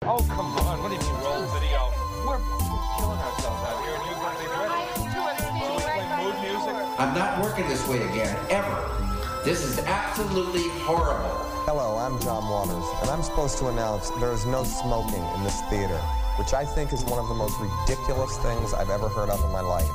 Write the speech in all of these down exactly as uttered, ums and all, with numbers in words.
Oh, come on. What do you mean roll video? We're killing ourselves out here, and you're going to be ready. So we play mood music? I'm not working this way again, ever. This is absolutely horrible. Hello, I'm John Waters, and I'm supposed to announce there is no smoking in this theater, which I think is one of the most ridiculous things I've ever heard of in my life.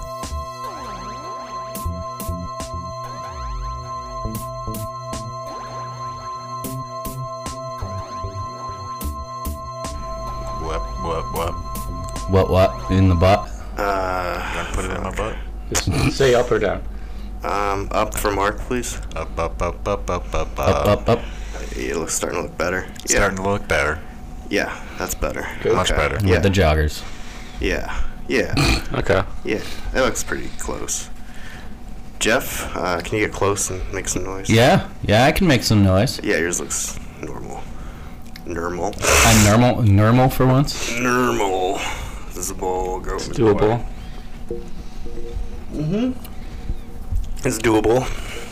What, what, what? What, what? In the butt? Uh, Gotta put it in my butt. Just say up or down. Um, up for Mark, please. Up, up, up, up, up, up, Up, up, up. Yeah, it looks starting to look better. It's starting to look better. Yeah, that's better. Good. Much better. With Yeah. the joggers. Yeah, yeah, Okay. yeah. That looks pretty close. Jeff, uh, can you get close and make some noise? Yeah, yeah, I can make some noise. Yeah, yours looks normal. Normal. I'm normal, normal for once. Normal. Visible. Go It's doable. Mm-hmm. It's doable.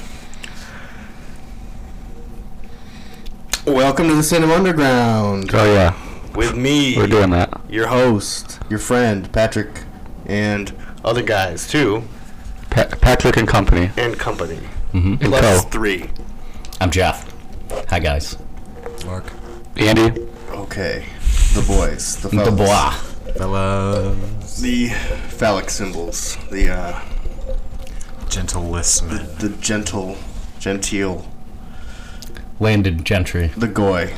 Welcome to the Cinema Underground. Oh, yeah. With me, We're doing that. your host, your friend, Patrick, and other guys, too, Pa- Patrick and Company. and company. Mm-hmm. And Plus Co. three. I'm Jeff. Hi, guys. Mark. Andy. Okay. The boys. The The fellas. bois. Fellas. The phallic symbols. The, uh, Gentle listener. the gentle, genteel, Landed gentry. the goy.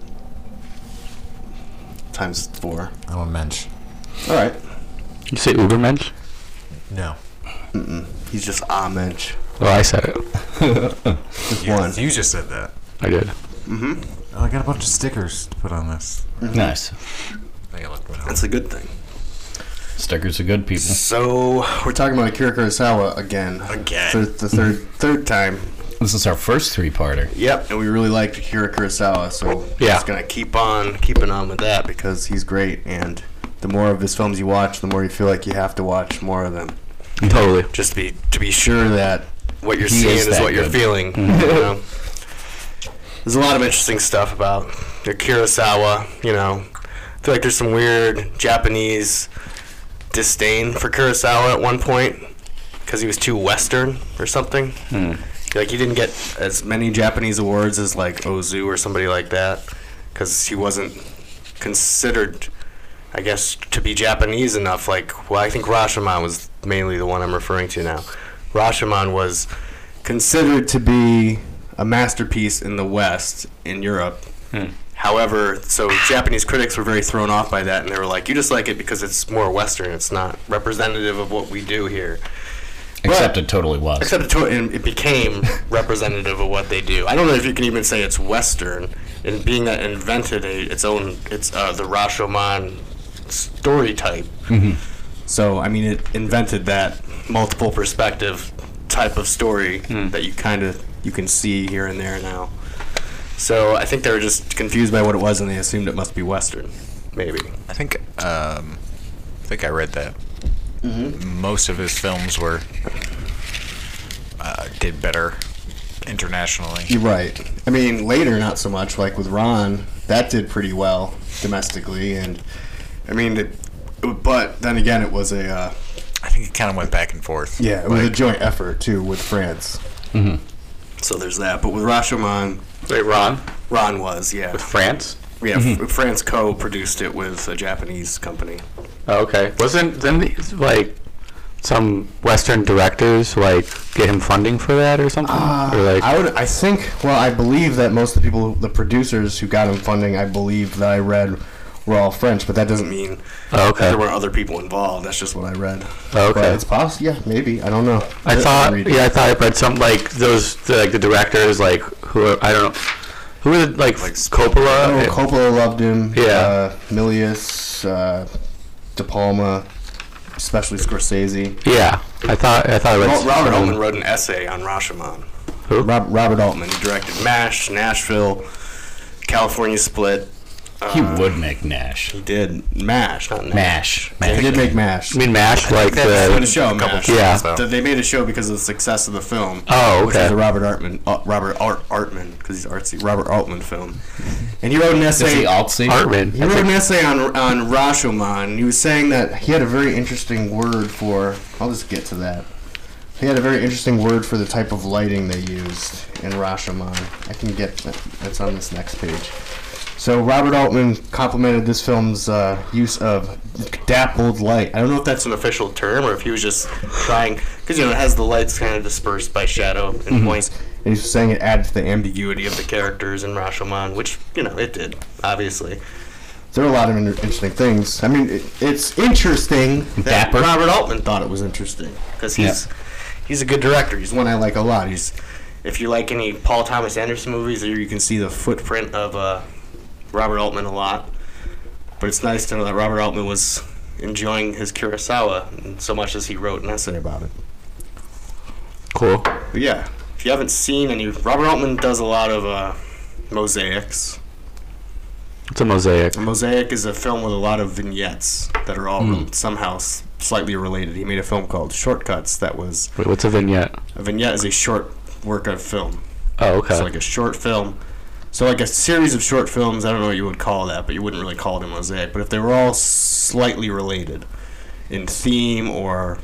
Times four. I'm a mensch. All right. You say Ubermensch? No. Mm-mm. He's just a mensch. Oh, I said it. Just You, one. you just said that. I did. Mm-hmm. Oh, I got a bunch of stickers to put on this. Nice. I think I looked well. That's a good thing. Stickers are good, people. So we're talking about Akira Kurosawa again. Again. Third, the third third time. This is our first three-parter. Yep, and we really liked Akira Kurosawa, so we're Yeah. just gonna keep on keeping on with that because he's great. And the more of his films you watch, the more you feel like you have to watch more of them. Totally. Just to be to be sure that what you're He seeing is is, that what you're good. feeling. You know? There's a lot of interesting stuff about Kurosawa. You know, I feel like there's some weird Japanese disdain for Kurosawa at one point because he was too Western or something. Hmm. Like he didn't get as many Japanese awards as like Ozu or somebody like that because he wasn't considered, I guess, to be Japanese enough. Like, well, I think Rashomon was mainly the one I'm referring to now. Rashomon was considered to be a masterpiece in the West, in Europe. Hmm. However, so Japanese critics were very thrown off by that, and they were like, you just like it because it's more Western. It's not representative of what we do here. Except But- it totally was. Except it, to- and it became representative of what they do. I don't know if you can even say it's Western, and being that it invented a, its own, it's uh, the Rashomon story type. Mhm. So, I mean, it invented that multiple perspective type of story Hmm. that you kind of, you can see here and there now. So, I think they were just confused by what it was, and they assumed it must be Western, maybe. I think um, I think I read that Mm-hmm. most of his films were uh, did better internationally. You're right. I mean, later, not so much. Like with Ron, that did pretty well domestically, and I mean, it, but then again, it was a uh, I think it kind of went back and forth. yeah, it was a Like, joint effort too with France. Mhm. So there's that. But with Rashomon, Wait, Ron? Ron was yeah, With France? yeah. F- France co-produced it with a Japanese company. Oh, okay. Wasn't, then these, like, some Western directors, like, get him funding for that or something? or, like, I would, I think. Well, I believe that most of the people, the producers who got him funding, I believe that I read, were all French. But that doesn't mean oh, that okay. there were other people involved. That's just what I read. Oh, But okay. it's possible. Yeah, maybe. I don't know. I didn't thought, read it. yeah, I thought I read some, like, those, the, like, the directors, like, who, are, I don't know, who were, the, like, Like Coppola? Oh, Coppola loved him. Yeah. Uh, Milius, uh, De Palma, especially Scorsese. Yeah, I thought, I thought I read Ro- Robert some- Altman wrote an essay on Rashomon. Who? Rob- Robert Altman. He directed MASH, Nashville, California Split, He would make Nash. He did MASH, not Nash. Mash. He did make MASH. I mean, MASH, like That's the the. show, couple MASH. Yeah. so. Th- They made a show because of the success of the film. Oh, Which okay. is a Robert Altman, uh, Robert Art, Artman, because he's artsy. Robert Altman film, and he wrote an Is he essay. Altsy? Hartman. He wrote an essay on on Rashomon. And he was saying that he had a very interesting word for. I'll just get to that. He had a very interesting word for the type of lighting they used in Rashomon. I can get that. That's on this next page. So Robert Altman complimented this film's uh, use of dappled light. I don't know if that's an official term or if he was just trying, because you know it has the lights kind of dispersed by shadow and Mm-hmm. points. And he's saying it added to the ambiguity of the characters in Rashomon, which you know it did, obviously. There are a lot of inter- interesting things. I mean, it, it's interesting that Dapper. Robert Altman thought it was interesting because he's he's a good director. He's one I like a lot. He's if you like any Paul Thomas Anderson movies, there you can see the footprint of uh, Robert Altman a lot. But it's nice to know that Robert Altman was enjoying his Kurosawa so much as he wrote an essay about it. Cool. But yeah, if you haven't seen any, Robert Altman does a lot of uh, mosaics. It's a mosaic. A mosaic is a film with a lot of vignettes that are all re- somehow s- slightly related. He made a film called Shortcuts that was Wait, what's a vignette? a vignette is a short work of film. Oh, okay. So like a short film. So like a series of short films, I don't know what you would call that, but you wouldn't really call it a mosaic. But if they were all slightly related in theme or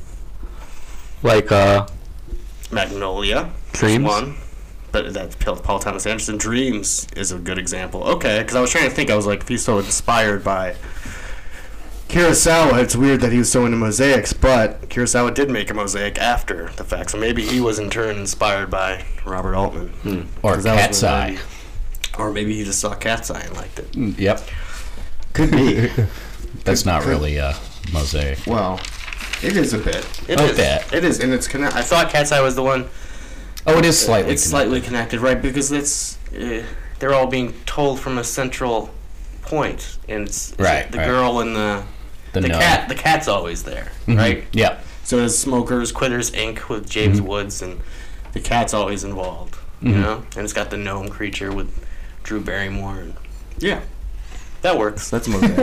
Like, uh, Magnolia, is Dreams? one. But that's Paul Paul Thomas Anderson. Dreams is a good example. Okay, because I was trying to think. I was like, if he's so inspired by Kurosawa, it's weird that he was so into mosaics. But Kurosawa did make a mosaic after the fact, so maybe he was in turn inspired by Robert Altman. Or 'Cause that was Cat's when Eye. maybe- Or maybe he just saw Cat's Eye and liked it. Mm, Yep. Could be. That's not could- really a mosaic. Well, it is a bit. It A is. bit. It is, and it's connect. I thought Cat's Eye was the one. Oh, it is slightly. It's slightly connected, right? Because it's uh, they're all being told from a central point, and it's, it's Right, the right. girl and the The the gnome. cat. The cat's always there, Mhm. right? Yep. So there's Smokers, Quitters, Incorporated with James Mhm. Woods, and the cat's always involved, you Mhm. know. And it's got the gnome creature with Drew Barrymore, and yeah, that works. That's mosaic.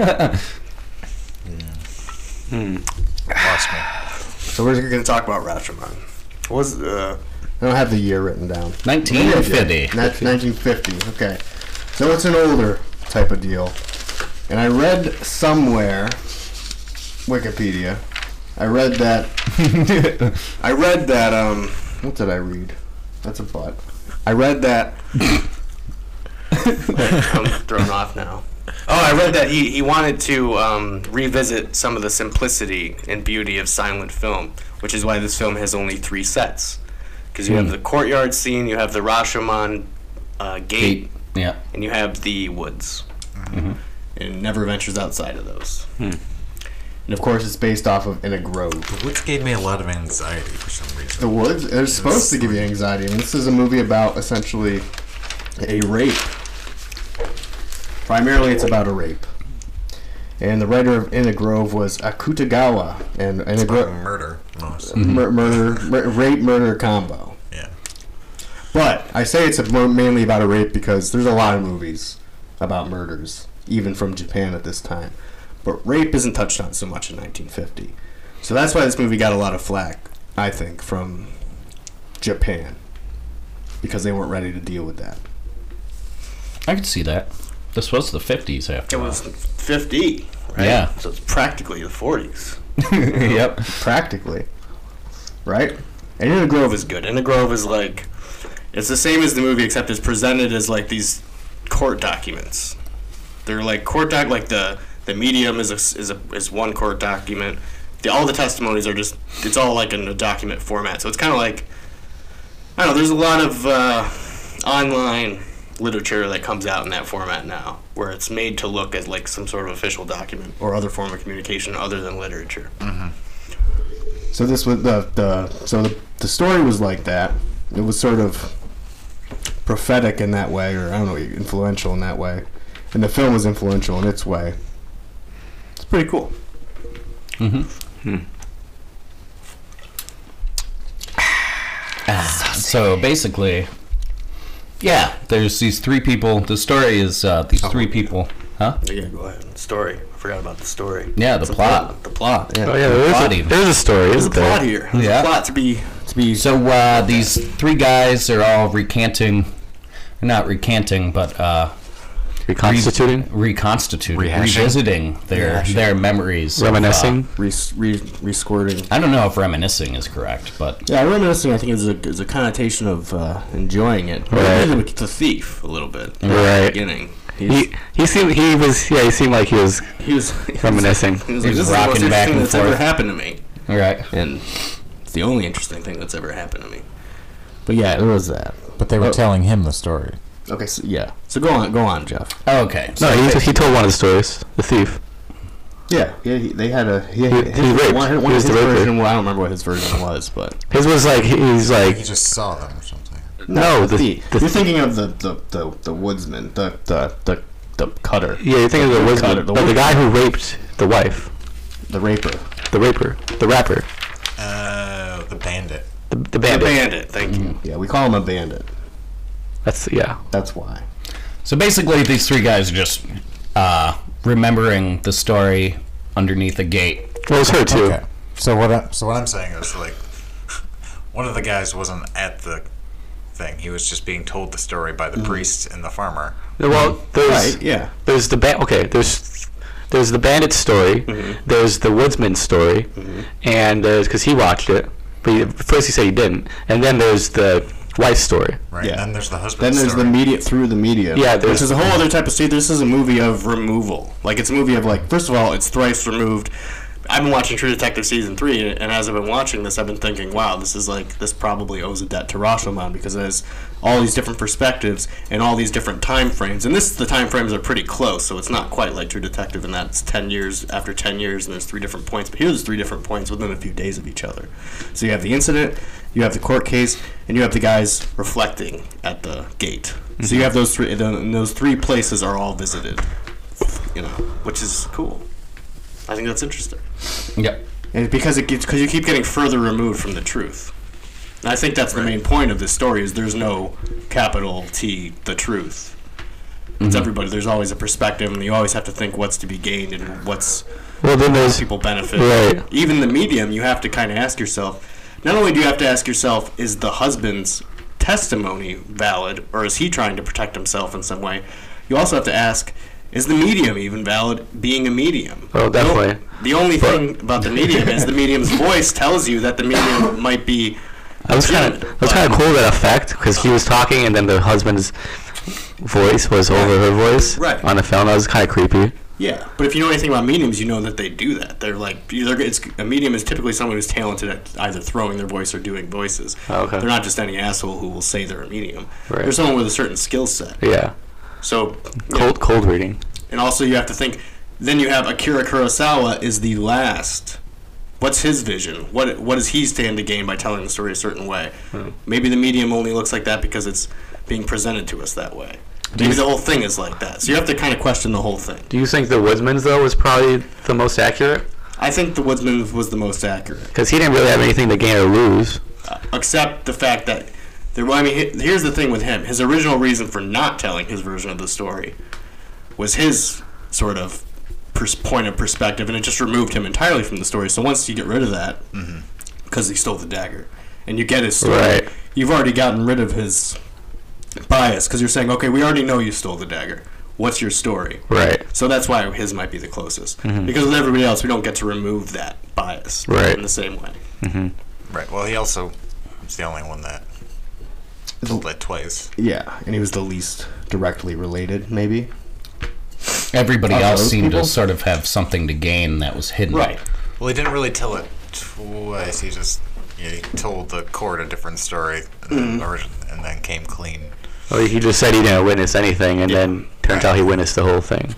hmm. Lost me. So we're going to talk about Rashomon. What was uh, I don't have the year written down. nineteen fifty. That's nineteen fifty. Okay. So it's an older type of deal. And I read somewhere, Wikipedia, I read that, I read that, um, what did I read? That's a butt. I read that, I'm thrown off now. Oh, I read that he, he wanted to um, revisit some of the simplicity and beauty of silent film, which is why this film has only three sets. Because you have the courtyard scene, you have the Rashomon uh, gate, Gate. Yeah. and you have the woods. Mhm. And it never ventures outside of those. Hmm. And of course, it's based off of In a Grove. Which gave me a lot of anxiety for some reason. The woods, it's supposed to give you anxiety. And this is a movie about essentially a rape. Primarily, it's about a rape. And the writer of In a Grove was Akutagawa. And In a It's about Grove, murder, most. mur- murder, mur- rape, murder combo. Yeah. But I say it's a, mo- mainly about a rape because there's a lot of movies about murders, even from Japan at this time. But rape isn't touched on so much in nineteen fifty. So that's why this movie got a lot of flack, I think, from Japan. Because they weren't ready to deal with that. I could see that. This was the fifties after It all. was fifty, right? Yeah. So it's practically the forties. Yep. Practically. Right? And In a Grove is good. In a Grove is like, it's the same as the movie, except it's presented as like these court documents. They're like court doc, like the the medium is a, is a is one court document. The, all the testimonies are just, it's all like in a document format. So it's kind of like, I don't know. There's a lot of uh, online literature that comes out in that format now, where it's made to look as like some sort of official document or other form of communication other than literature. Mm-hmm. So this was the the so the the story was like that. It was sort of prophetic in that way, or I don't know, influential in that way. And the film was influential in its way. It's pretty cool. Mm-hmm. Ah, so basically, yeah, there's these three people. The story is uh, these three people Huh? Yeah, go ahead. Story. I forgot about the story. Yeah, the It's plot. important. The plot. Yeah. Oh yeah, there is Plot a, even. there's a story, There's a isn't there? plot here. There's Yeah. a plot to be to be. So uh, these three guys are all recanting, not recanting, but uh, Reconstituting, re- reconstituting, Rehashing. revisiting their Rehashing. their memories. of, uh, reminiscing. re re resquirting. I don't know if reminiscing is correct, but Yeah, reminiscing. I think is a is a connotation of uh, enjoying it. Right. It's a thief a little bit. Right. At the beginning. He's, He he seemed he was yeah he seemed like he was he was he was- reminiscing. He was He like, was this is the rocking most back interesting and that's ever forth. happened to me, all right. and it's the only interesting thing that's ever happened to me. But yeah, there was that. But they were Oh. telling him the story. Okay, so yeah. So go on, go on, Jeff. Okay. No, So he he told one of the stories. The thief. Yeah, yeah. He, they had a he, He- his, he raped. one, He one of was his the raper. version. Well, I don't remember what his version was, but His was like he's like He just saw them or something. no the, the, the you're thinking of the the, the, the woodsman, the the the, the cutter, yeah you're thinking of the woodcutter, woodsman, the but the guy who raped the wife, the raper, the raper, the rapper, Uh, the bandit. the, the the bandit. bandit. Thank you. Yeah, we call him a bandit. That's yeah. That's why. So basically, these three guys are just uh, remembering the story underneath a gate. Well, it was her too. Okay. So what? I, so what I'm saying is like, one of the guys wasn't at the thing. He was just being told the story by the priest and the farmer. Well, there's Right. Yeah. there's the ba- okay there's there's the bandit story, Mm-hmm. there's the woodsman story, and there's because he watched it, but he, first he said he didn't, and then there's the wife story. Right. Yeah. And then there's the husband. Then there's story. the media through the media. Yeah, there's- which is a whole other type of. See, this is a movie of removal. Like it's a movie of like. First of all, it's thrice removed. I've been watching True Detective season three, and as I've been watching this, I've been thinking, wow, this is like this probably owes a debt to Rashomon because it has all these different perspectives and all these different time frames. And this, the time frames are pretty close, so it's not quite like True Detective in that it's ten years after ten years, and there's three different points. But here's three different points within a few days of each other. So you have the incident, you have the court case, and you have the guys reflecting at the gate. So you have those three, and those three places are all visited. You know, which is cool. I think that's interesting. Yep. And because it gets because you keep getting further removed from the truth. And I think that's the main point of this story is there's no capital T the truth. It's everybody. There's always a perspective, and you always have to think what's to be gained and what's Well, then how there's people benefit. right. Even the medium, you have to kind of ask yourself. Not only do you have to ask yourself, is the husband's testimony valid, or is he trying to protect himself in some way? You also have to ask, is the medium even valid being a medium? Oh, definitely. The only thing about the medium is the medium's voice tells you that the medium might be. I was kind of legitimate, I was kind of but- cool that effect because he was talking and then the husband's voice was over her voice Right. on the film. That was kind of creepy. Yeah, but if you know anything about mediums, you know that they do that. They're like, they're, it's, a medium is typically someone who's talented at either throwing their voice or doing voices. Oh, okay. They're not just any asshole who will say they're a medium. Right. They're someone with a certain skill set. Yeah, So, yeah. cold cold reading. And also you have to think, then you have Akira Kurosawa is the last. What's his vision? What what does he stand to gain by telling the story a certain way? Hmm. Maybe the medium only looks like that because it's being presented to us that way. Maybe the whole thing is like that. So you have to kind of question the whole thing. Do you think the Woodsman's though was probably the most accurate? I think the Woodsman was the most accurate. Because he didn't really have anything to gain or lose. Uh, except the fact that there. Well, I mean, he- here's the thing with him. His original reason for not telling his version of the story was his sort of pers- point of perspective, and it just removed him entirely from the story. So once you get rid of that, because he stole the dagger, and you get his story, Right. you've already gotten rid of his bias, because you're saying, okay, we already know you stole the dagger. What's your story? Right. So that's why his might be the closest. Because with everybody else, we don't get to remove that bias Right. in the same way. Right. Well, he also was the only one that told it twice. Yeah, and he was the least directly related, maybe. Everybody Of else those seemed people? to sort of have something to gain that was hidden. Right. Well, he didn't really tell it twice. He just yeah, he told the court a different story, and, then, origin, and then came clean. Well, he just said he didn't witness anything, and then turns out he witnessed the whole thing.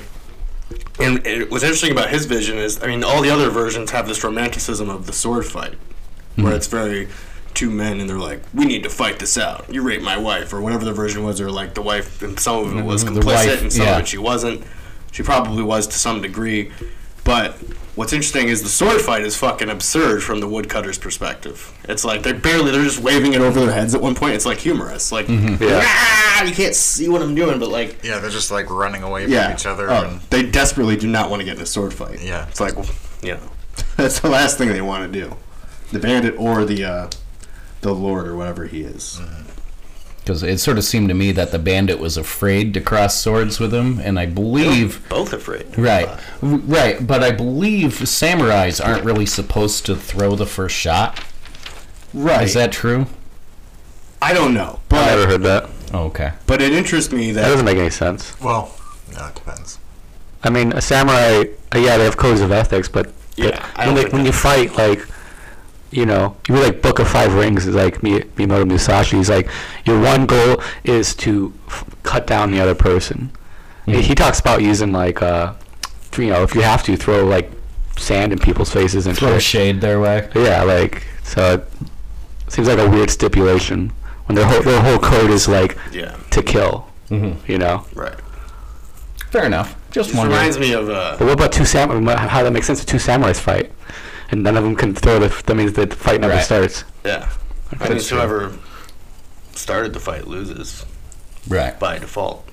And it, what's interesting about his vision is, I mean, all the other versions have this romanticism of the sword fight, where it's very two men and they're like, we need to fight this out. You raped my wife, or whatever the version was, or like the wife, and some of it was The complicit, wife, and some yeah. of it she wasn't. She probably was to some degree. But what's interesting is the sword fight is fucking absurd from the woodcutter's perspective. It's like they're barely, they're just waving it over their heads at one point. It's like humorous. Like, Mm-hmm. Yeah. "Ah!" You can't see what I'm doing, but like, Yeah, they're just like running away from yeah. each other. Oh, and they desperately do not want to get in a sword fight. Yeah. It's like, well, you know, that's the last thing they want to do. The bandit or the, uh, the lord or whatever he is. Because it sort of seemed to me that the bandit was afraid to cross swords with him, and I believe... Both afraid. Right, w- right, but I believe samurais aren't really supposed to throw the first shot. Right. Is that true? I don't know. I But, never heard that. Oh, okay. but it interests me That that... doesn't make any sense. well, no, it depends. I mean, a samurai, uh, yeah, they have codes of ethics, but, but Yeah, I don't when, like, think when that- you fight, like, you know, you read, like, Book of Five Rings, is like Mi- Miyamoto Musashi. He's like, your one goal is to f- cut down the other person. He- He talks about using, like, uh, you know, if you have to, throw, like, sand in people's faces and Throw shit. shade their way. Yeah, like, so it seems like a weird stipulation when their whole, their whole code is, like, Yeah. to kill, Mm-hmm. you know? Right. Fair enough. Just This wondering. reminds me of... Uh, But what about two samurai? How that makes sense if two samurais fight, and none of them can throw the. That means the fight never Right. starts. yeah. I mean, That's true. whoever started the fight loses Right. by default.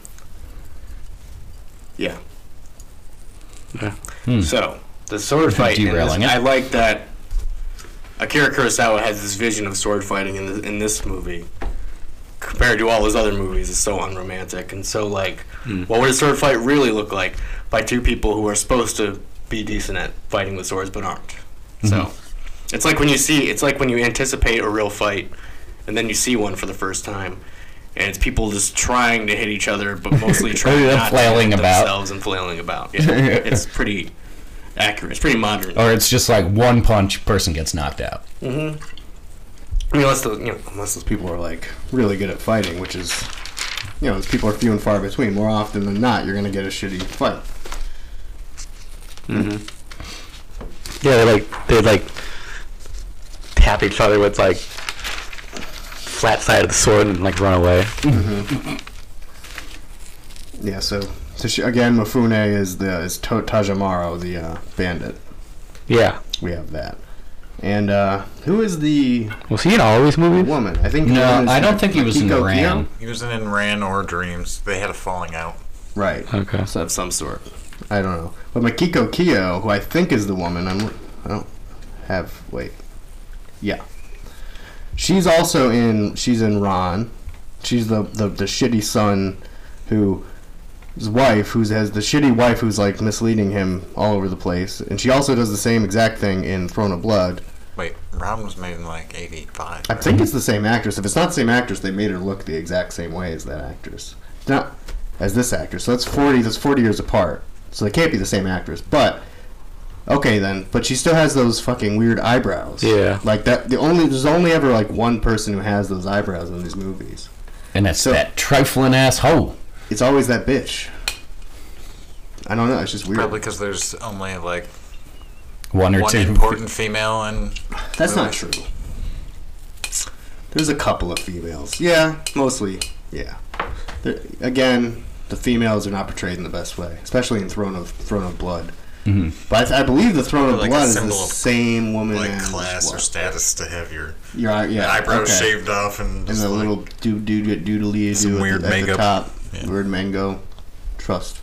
Yeah. Yeah. Hmm. So, the sword fight... in this- Derailing it. I like that Akira Kurosawa has this vision of sword fighting in, the, in this movie compared to all his other movies. It's so unromantic and so, like, Hmm. what would a sword fight really look like by two people who are supposed to be decent at fighting with swords but aren't? So, it's like when you see, it's like when you anticipate a real fight and then you see one for the first time. And it's people just trying to hit each other, but mostly trying Yeah, not flailing to hit about. themselves and flailing about. Yeah, it's pretty accurate. It's pretty modern. Or it's just like one punch, person gets knocked out. Mm-hmm. I mean, unless those, you know, unless those people are like really good at fighting, which is, you know, those people are few and far between. More often than not, you're gonna get a shitty fight. Mm-hmm. Yeah, they like they like tap each other with like flat side of the sword and like run away. Yeah. So, so she, again, Mifune is the is to- Tajamaro, the uh, bandit. Yeah. We have that. And uh, who is the Was he in all these movies? woman? I think. the No, woman is I don't think he was in Akiko Ran. Kiyo? He wasn't in Ran or Dreams. They had a falling out. Right. Okay. So of some sort. I don't know. But Makiko Kiyo, who I think is the woman, I'm, I don't have. Wait. Yeah. She's also in. She's in Ron. She's the the, the shitty son, who his wife, who has the shitty wife who's like misleading him all over the place, and she also does the same exact thing in Throne of Blood. Wait, Ron was made in like eighty-five. I think it's the same actress. If it's not the same actress, they made her look the exact same way as that actress. It's not as this actress. So that's forty. That's forty years apart. So they can't be the same actress. But okay then. But she still has those fucking weird eyebrows. Yeah. Like that. The only there's only ever like one person who has those eyebrows in these movies. And it's So- that trifling ass hoe. It's always that bitch. I don't know. It's just weird. Probably because there's only like One or one two. important female and That's not true. There's a couple of females. Yeah, mostly. Yeah. There, again, the females are not portrayed in the best way, especially in Throne of Throne of Blood. Mm-hmm. But I, I believe the Throne of Like a Blood is the symbol of, same woman like as class or what? status to have your Your eye- yeah, eyebrows okay. shaved off and and just the like, little doo doo doodly Some doo weird at, the- at the makeup. top. Yeah. Weird mango. Trust.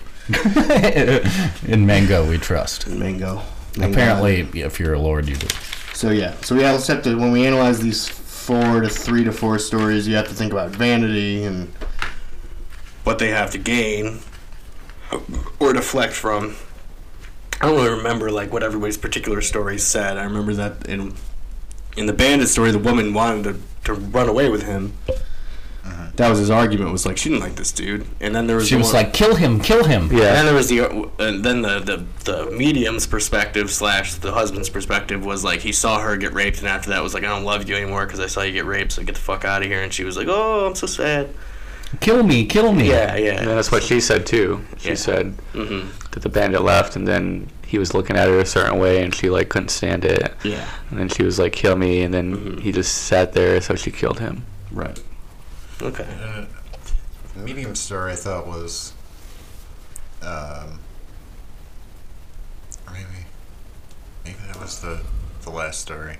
In Mango, we trust. Mango. Mango. Apparently, if you're a lord, you do. So yeah, so we have to when we analyze these four to three to four stories, you have to think about vanity and what they have to gain or deflect from. I don't really remember like what everybody's particular stories said. I remember that in in the bandit story, the woman wanted to, to run away with him. That was his argument. Was like she didn't like this dude, and then there was She the was one- like, kill him, kill him. And then Yeah. there was the, uh, and then the, the the medium's perspective slash the husband's perspective was like he saw her get raped, and after that was like I don't love you anymore because I saw you get raped, so get the fuck out of here. And she was like, oh, I'm so sad. Kill me, kill me. Yeah, yeah. And that's what she said too. She Yeah. said Mm-hmm. that the bandit left, and then he was looking at her a certain way, and she like couldn't stand it. Yeah. And then she was like, "Kill me," and then Mhm. he just sat there, so she killed him. Right. Okay. Uh, the medium story I thought was um, Maybe that was the the last story.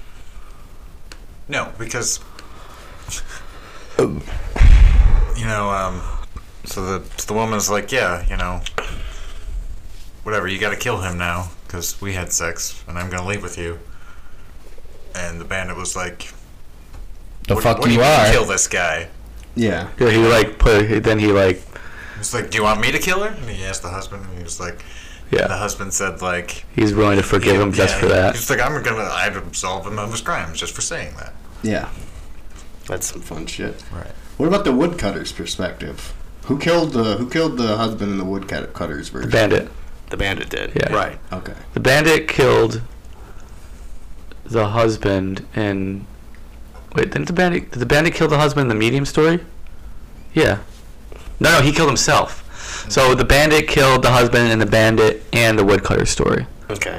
No, because you know, um, so the so the woman's like, yeah, you know, whatever, you got to kill him now because we had sex and I'm gonna leave with you. And the bandit was like, The what, fuck what do you you mean are. kill this guy? Yeah. Yeah, he like put. Then he like. He's like, do you want me to kill her? And he asked the husband, and he was like, Yeah. the husband said like, He's willing to forgive yeah, him just yeah, for that. He's like, I'm gonna, I'd absolve him of his crimes just for saying that. Yeah. That's some fun shit. Right. What about the woodcutter's perspective? Who killed the Who killed the husband in the woodcutter's version? Bandit. The bandit did. Yeah. Right. Okay. The bandit killed the husband in. Wait, didn't the bandit? Did the bandit kill the husband in the medium story? Yeah. No, no, he killed himself. So the bandit killed the husband in the bandit and the woodcutter story. Okay.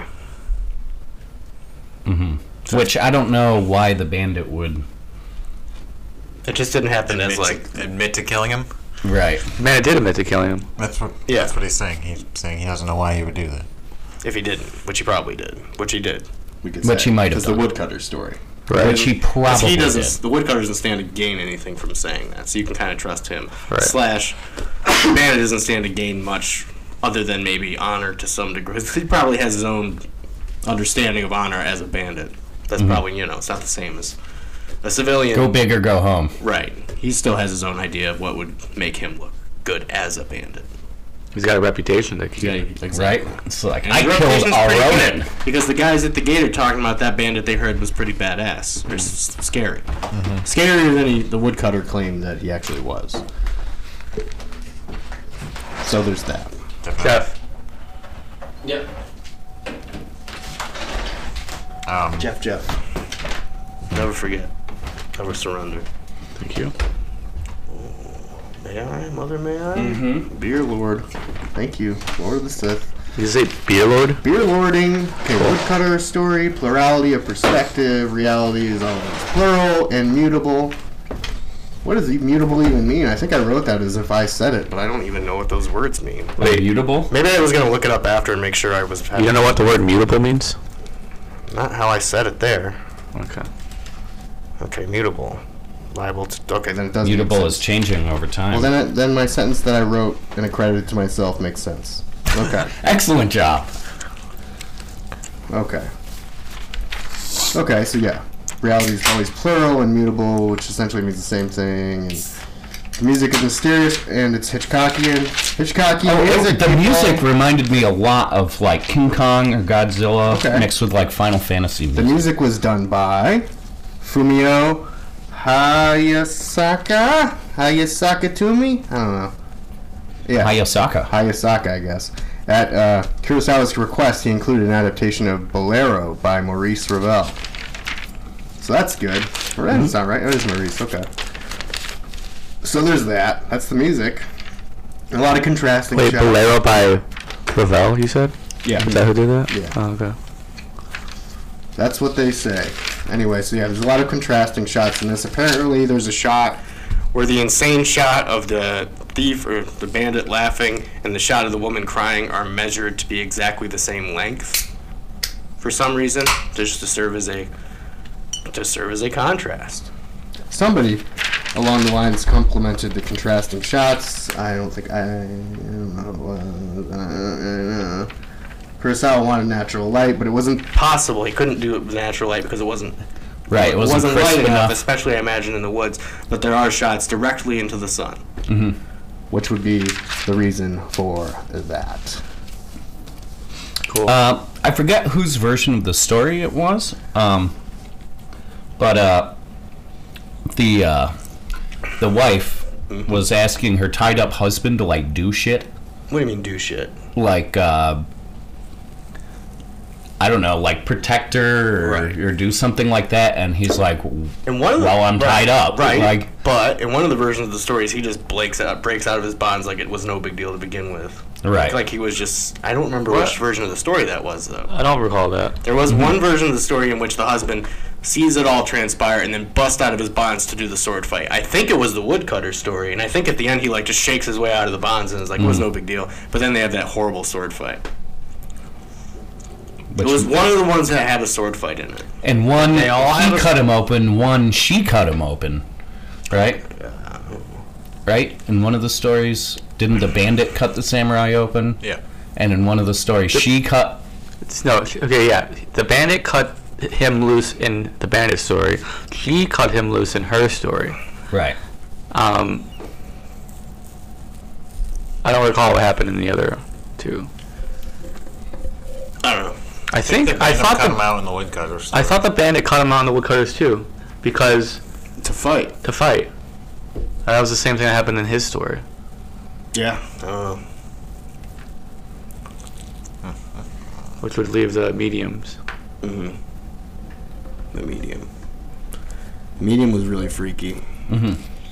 Mm-hmm. Which I don't know why the bandit would. It just didn't happen Admit as like. to, admit to killing him. Right. Man, it did admit to killing him. That's what. Yeah. That's what he's saying. He's saying he doesn't know why he would do that. If he didn't, which he probably did, which he did. We could Which say. he might have It's the done. woodcutter story. Right. Which he 'Cause probably he doesn't. did. The woodcutter doesn't stand to gain anything from saying that, so you can kind of trust him. Right. Slash, the bandit doesn't stand to gain much, other than maybe honor to some degree. He probably has his own understanding of honor as a bandit. That's Mhm. probably, you know, it's not the same as a civilian. Go big or go home. Right. He still has his own idea of what would make him look good as a bandit. He's got a reputation that Yeah, keep. exactly. Right? It's like, And I his killed reputation's a pretty rodent. good, because the guys at the gate are talking about that bandit they heard was pretty badass. Or s- scary. Scarier than he, the woodcutter claimed that he actually was. So there's that. Jeff. Yep. Um, Jeff, Jeff. Never forget. Never surrender. Thank you. May I, mother, may I? Mm-hmm. Beer Lord. Thank you. Lord of the Sith. Did you say beer lord? Beer lording. Okay, woodcutter story, plurality of perspective, reality is always plural and mutable. What does mutable even mean? I think I wrote that as if I said it. But I don't even know what those words mean. Wait, mutable? Maybe I was going to look it up after and make sure I was... You don't know what the word mutable means? Not how I said it there. Okay. Okay, mutable. Liable to... Okay, Then then... it does Mutable make is sense. changing over time. Well, then, it, then my sentence that I wrote and accredited to myself makes sense. Okay. Excellent job. Okay. Okay, so yeah. Reality is always plural and mutable, which essentially means the same thing. And the music is mysterious and it's Hitchcockian. Hitchcockian Oh, music. it, the people. music reminded me a lot of like King Kong or Godzilla Okay. mixed with like Final Fantasy The music. music was done by Fumio Hayasaka. Hayasaka Toomey? I don't know. Yeah. Hayasaka. Hayasaka, I guess. At uh, Kurosawa's request, he included an adaptation of Bolero by Maurice Ravel. So that's good. Or that doesn't sound right. It is Maurice. Okay. So there's that. That's the music. A lot of contrasting Wait, shots. Bolero by Ravel, you said? Yeah. Is that who did that? Yeah. Oh, okay. That's what they say. Anyway, so yeah, there's a lot of contrasting shots in this. Apparently, there's a shot. Where the insane shot of the thief or the bandit laughing and the shot of the woman crying are measured to be exactly the same length for some reason, just to serve as a to serve as a contrast. Somebody along the lines complimented the contrasting shots. I don't think I, I don't know. Uh, uh, Kurosawa wanted natural light, but it wasn't. Possible he couldn't do it with natural light because it wasn't Right, it wasn't, light crisp enough, enough. especially I imagine in the woods. But there are shots directly into the sun. Mm-hmm. Which would be the reason for that. Cool. Uh, I forget whose version of the story it was, um, but uh, the uh, the wife Mm-hmm. was asking her tied up husband to like do shit, What do you mean do shit? like uh, I don't know, like protect her or, Right. or do something like that, and he's like, In one of the, "Well, I'm right, tied up." right? Like, But in one of the versions of the stories, he just breaks out breaks out of his bonds like it was no big deal to begin with. right? Like he was just. I don't remember What? which version of the story that was though. I don't recall that. There was one version of the story in which the husband sees it all transpire and then busts out of his bonds to do the sword fight. I think it was the woodcutter story, and I think at the end he like just shakes his way out of the bonds and is like, it was no big deal. But then they have that horrible sword fight. It was one of the ones that had a sword fight in it. And one, They all have he a- cut him open. One, she cut him open. Right? Right? In one of the stories, didn't the bandit cut the samurai open? Yeah. And in one of the stories, she cut... It's, no, okay, yeah. The bandit cut him loose in the bandit story. She cut him loose in her story. Right. Um, I don't recall what happened in the other two. I don't know. I think They I end up thought cut him the out in the woodcutters. I thought the bandit cut him out in the woodcutters too, because To fight. to fight. That was the same thing that happened in his story. Yeah. Uh, Which would leave the mediums. mm-hmm. The medium. Medium was really freaky. Mm-hmm.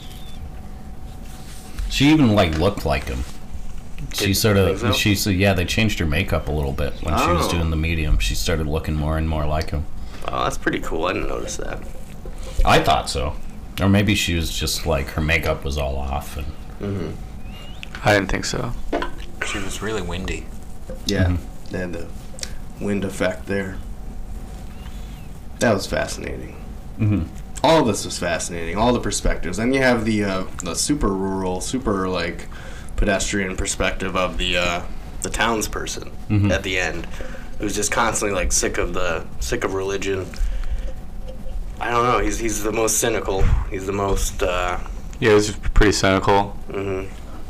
She even, like, looked like him. She Did- sort think so? of... She said, yeah, they changed her makeup a little bit when she was Oh. doing the medium. She started looking more and more like him. Oh, that's pretty cool. I didn't notice that. I thought so. Or maybe she was just, like, her makeup was all off. And Mm-hmm. I didn't think so. She was really windy. Yeah. Mhm. They had the wind effect there. That was fascinating. Mm-hmm. All of this was fascinating. All the perspectives. Then you have the uh, the super rural, super like pedestrian perspective of the uh, the townsperson Mhm. at the end, who's just constantly like sick of the sick of religion. I don't know. He's he's the most cynical. He's the most. Uh, Yeah, it was pretty cynical. hmm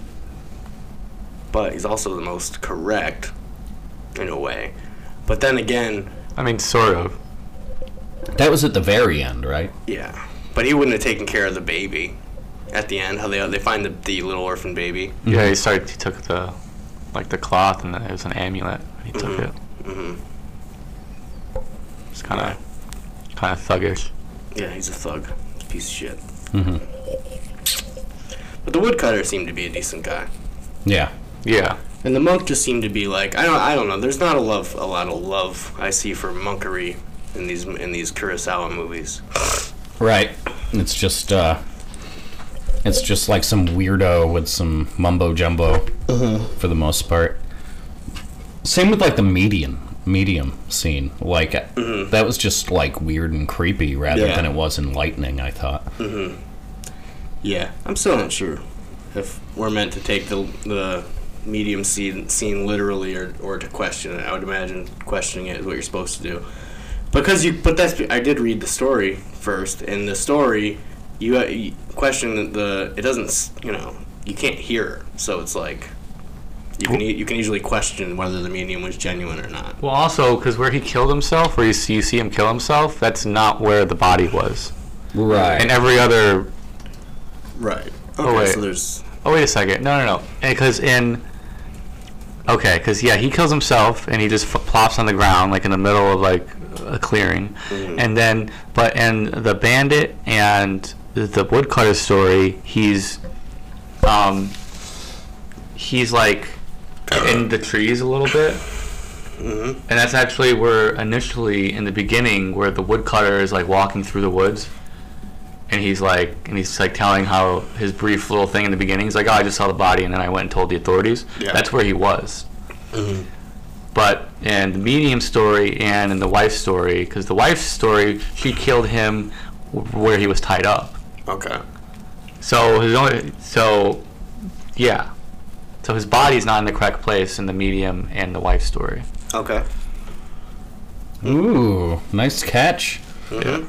But he's also the most correct, in a way. But then again, I mean, sort of. That was at the very end, right? yeah. But he wouldn't have taken care of the baby at the end. How they they find the, the little orphan baby. Yeah, he started. He took the, like the cloth, and then it was an amulet. And he took Mhm. it. hmm It's kind of, kind of thuggish. Yeah, he's a thug. He's a piece of shit. Mm-hmm. But the woodcutter seemed to be a decent guy. Yeah. Yeah. And the monk just seemed to be like, I don't I don't know. There's not a love a lot of love I see for monkery in these in these Kurosawa movies. Right. It's just, uh... It's just like some weirdo with some mumbo-jumbo, for the most part. Same with, like, the medium, medium scene. Like, Mhm. that was just, like, weird and creepy rather Yeah. than it was enlightening, I thought. Mm-hmm. Yeah, I'm still not sure if we're meant to take the the medium scene, scene literally or, or to question it. I would imagine questioning it is what you're supposed to do. Because you, but that's I did read the story first. In the story, you, uh, you question the, the it doesn't s- you know you can't hear her, so it's like you can e- you can usually question whether the medium was genuine or not. Well, also because where he killed himself, where you see you see him kill himself, that's not where the body was. Right. And every other. Right. Oh, Okay, wait. so there's Oh wait a second. No, no, no. Because in. Okay, because yeah, he kills himself and he just f- plops on the ground like in the middle of like a clearing, Mhm. and then but in the bandit and the, the woodcutter story, he's um he's like in the trees a little bit. hmm And that's actually where initially in the beginning where the woodcutter is like walking through the woods, and he's like and he's like telling how his brief little thing in the beginning. He's like, oh, I just saw the body and then I went and told the authorities. Yeah. That's where he was. hmm But in the medium story and in the wife's story, because the wife's story, she killed him w- where he was tied up. Okay. So his only so yeah. So his body's not in the correct place in the medium and the wife's story. Okay. Ooh, nice catch. hmm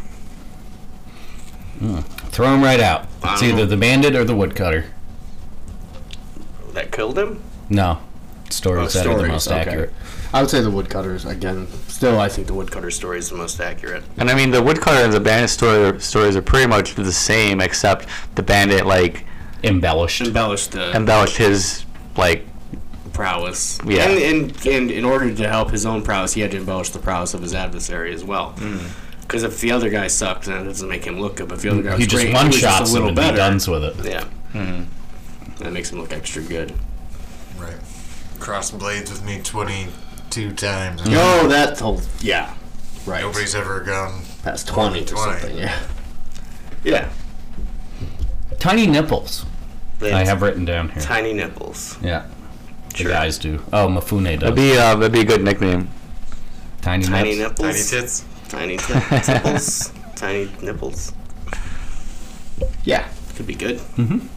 Throw him right out. It's Wow. either the bandit or the woodcutter. That killed him. No. Stories that are the stories, most okay. accurate. I would say the woodcutters again. Still, I think the woodcutter story is the most accurate. And I mean, the woodcutter and the bandit story stories are pretty much the same, except the bandit like Embellished. Embellished the embellished his like prowess. Yeah. And, and, and in order to help his own prowess, he had to embellish the prowess of his adversary as well. Because if the other guy sucked, then it doesn't make him look good. But if the other guy was He just great, one he was just shots a him little and better. he duns with it. Yeah. mm, That makes him look extra good. Right. Cross blades with me twenty-two times. Oh, that's whole yeah, right. Nobody's ever gone. Past twenty or twenty. something. Yeah. Yeah. Tiny nipples. They I had have written down here. tiny nipples. Yeah. The Sure. guys do. Oh, Mifune does. that'd be uh, that'd be a good nickname. Tiny, Tiny nips. nipples. Tiny tits. Tiny tip- nipples. Tiny nipples. Yeah. Could be good.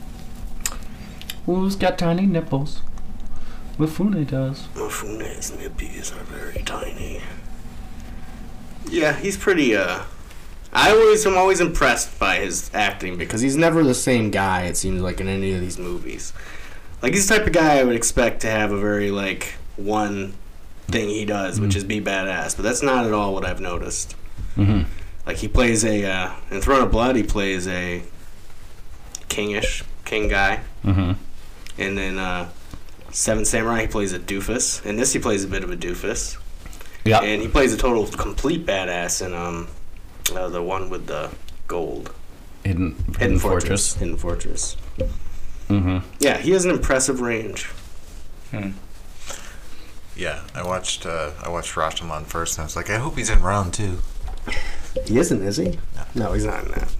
Who's got tiny nipples? Mifune does. Mifune's nippies are very tiny. Yeah, he's pretty, uh... I always am always impressed by his acting because he's never the same guy, it seems like, in any of these movies. Like, he's the type of guy I would expect to have a very, like, one thing he does, which is be badass. But that's not at all what I've noticed. Mm-hmm. Like, he plays a, uh... in Throne of Blood, he plays a kingish, king guy. Mm-hmm. And then, uh... Seven Samurai, he plays a doofus. In this, he plays a bit of a doofus. Yeah. And he plays a total complete badass in um, uh, the one with the gold. Hidden, Hidden, Hidden Fortress. Fortress. Hidden Fortress. Mm-hmm. Yeah, he has an impressive range. Yeah, I watched uh, I watched Rashomon first, and I was like, I hope he's in round two. He isn't, is he? No, he's not in that.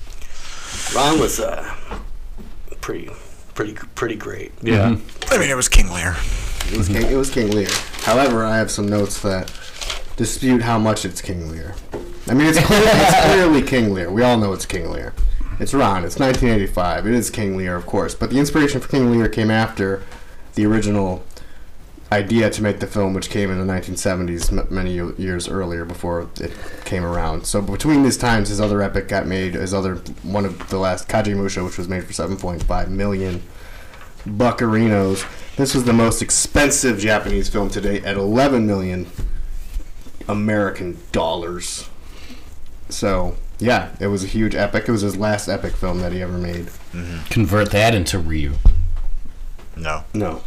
Ron was uh, pretty, pretty, pretty great. Yeah. Mm-hmm. I mean, it was King Lear. It was King, it was King Lear. However, I have some notes that dispute how much it's King Lear. I mean, it's, clear, it's clearly King Lear. We all know it's King Lear. It's Ron. It's nineteen eighty-five. It is King Lear, of course. But the inspiration for King Lear came after the original idea to make the film, which came in the nineteen seventies, m- many years earlier before it came around. So between these times, his other epic got made. His other one of the last, Kagemusha, which was made for seven point five million buccarinos. This was the most expensive Japanese film to date at eleven million American dollars. So yeah, it was a huge epic. It was his last epic film that he ever made. Mm-hmm. Convert that into Ryu. No. No.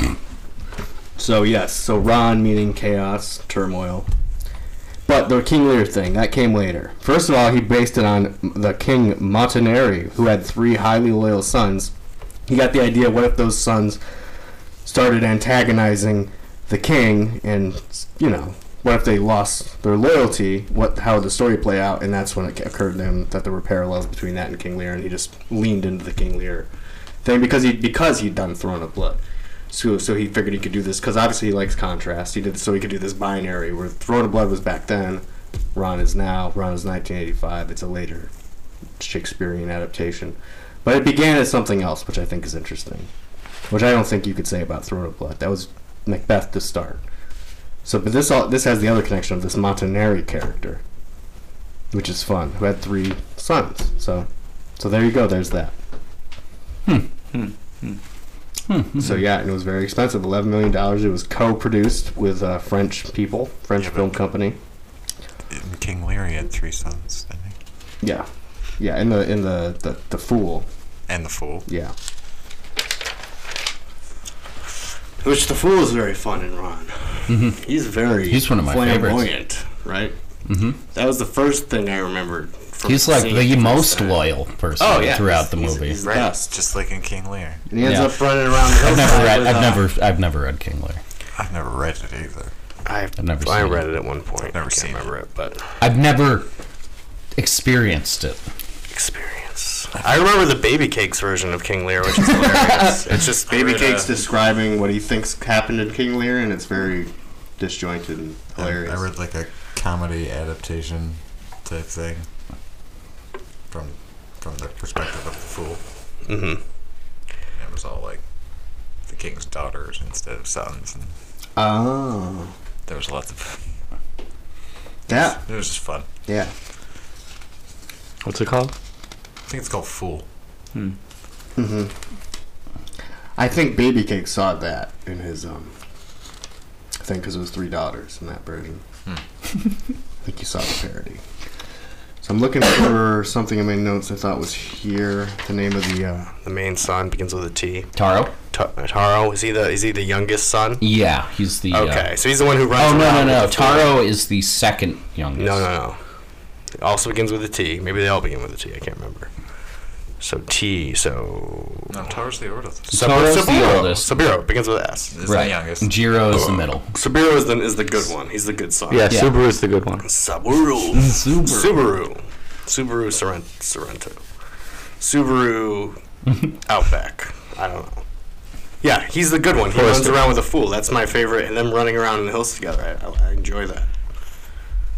So yes, so Ron meaning chaos, turmoil. But the King Lear thing, that came later. First of all, he based it on the King Montanari, who had three highly loyal sons. He got the idea, what if those sons started antagonizing the king, and, you know, what if they lost their loyalty? What? How would the story play out? And that's when it occurred to him that there were parallels between that and King Lear, and he just leaned into the King Lear thing because he because he'd done Throne of Blood. So, so he figured he could do this because obviously he likes contrast. He did so he could do this binary where Throne of Blood was back then, Ron is now. Ron is nineteen eighty-five. It's a later Shakespearean adaptation, but it began as something else, which I think is interesting. Which I don't think you could say about Throne of Blood. That was Macbeth to start. So, but this all this has the other connection of this Montanari character, which is fun. Who had three sons. So, so there you go. There's that. Hmm. Hmm. Hmm. Hmm. So yeah, and it was very expensive, eleven million dollars. It was co-produced with uh, French people, French Yeah, but- film company. In King Lear, he had three sons, didn't he? Yeah, yeah. In the in the the, the Fool. And the Fool. Yeah. Which the Fool is very fun in Ron. Mm-hmm. He's very He's one of my flamboyant, right? Mm-hmm. That was the first thing I remembered. From He's like seeing the him most first time. loyal person Oh, yeah. throughout the He's- movie. he's- Right, Yes. just like in King Lear. And he ends Yeah. up running around the I've never hillside read. with, I've uh, never. I've never read King Lear. I've never read it either. I've, I've never I seen read it. it at one point. Never I can't seen it. remember it, but I've never experienced it. experience. I remember the Baby Cakes version of King Lear, which is hilarious. It's just Baby read, Cake's uh, describing what he thinks happened in King Lear, and it's very disjointed and I, hilarious. I read like a comedy adaptation type thing from from the perspective of the Fool. Mm-hmm. It was all like the king's daughters instead of sons, and Oh. there was lots of. Yeah. It was just fun. Yeah. What's it called? I think it's called Fool. Hmm. hmm I think Baby Cake saw that in his um. I think because it was three daughters in that version. Hmm. I think you saw the parody. So I'm looking for something in my notes I thought was here. The name of the uh, The main son begins with a T. Taro? Ta- Taro is he the is he the youngest son? Yeah, he's the. Okay, Uh, so he's the one who runs. oh no no around no! with the fool. Taro is the second youngest. No no no. It also begins with a T. Maybe they all begin with a T. I can't remember. So T. So. No, Taro's the oldest. Sub- Taro's the Saburo. oldest. Saburo begins with S. Is Right. the youngest. Jiro is the middle. Saburo is the is the good one. He's the good son. Yeah, Yeah. Subaru is the good one. Saburo. Subaru. Subaru. Subaru Sorrento. Sorrento. Subaru Outback. I don't know. Yeah, he's the good one. He runs Forester. around with a fool. That's my favorite. And them running around in the hills together. I, I, I enjoy that.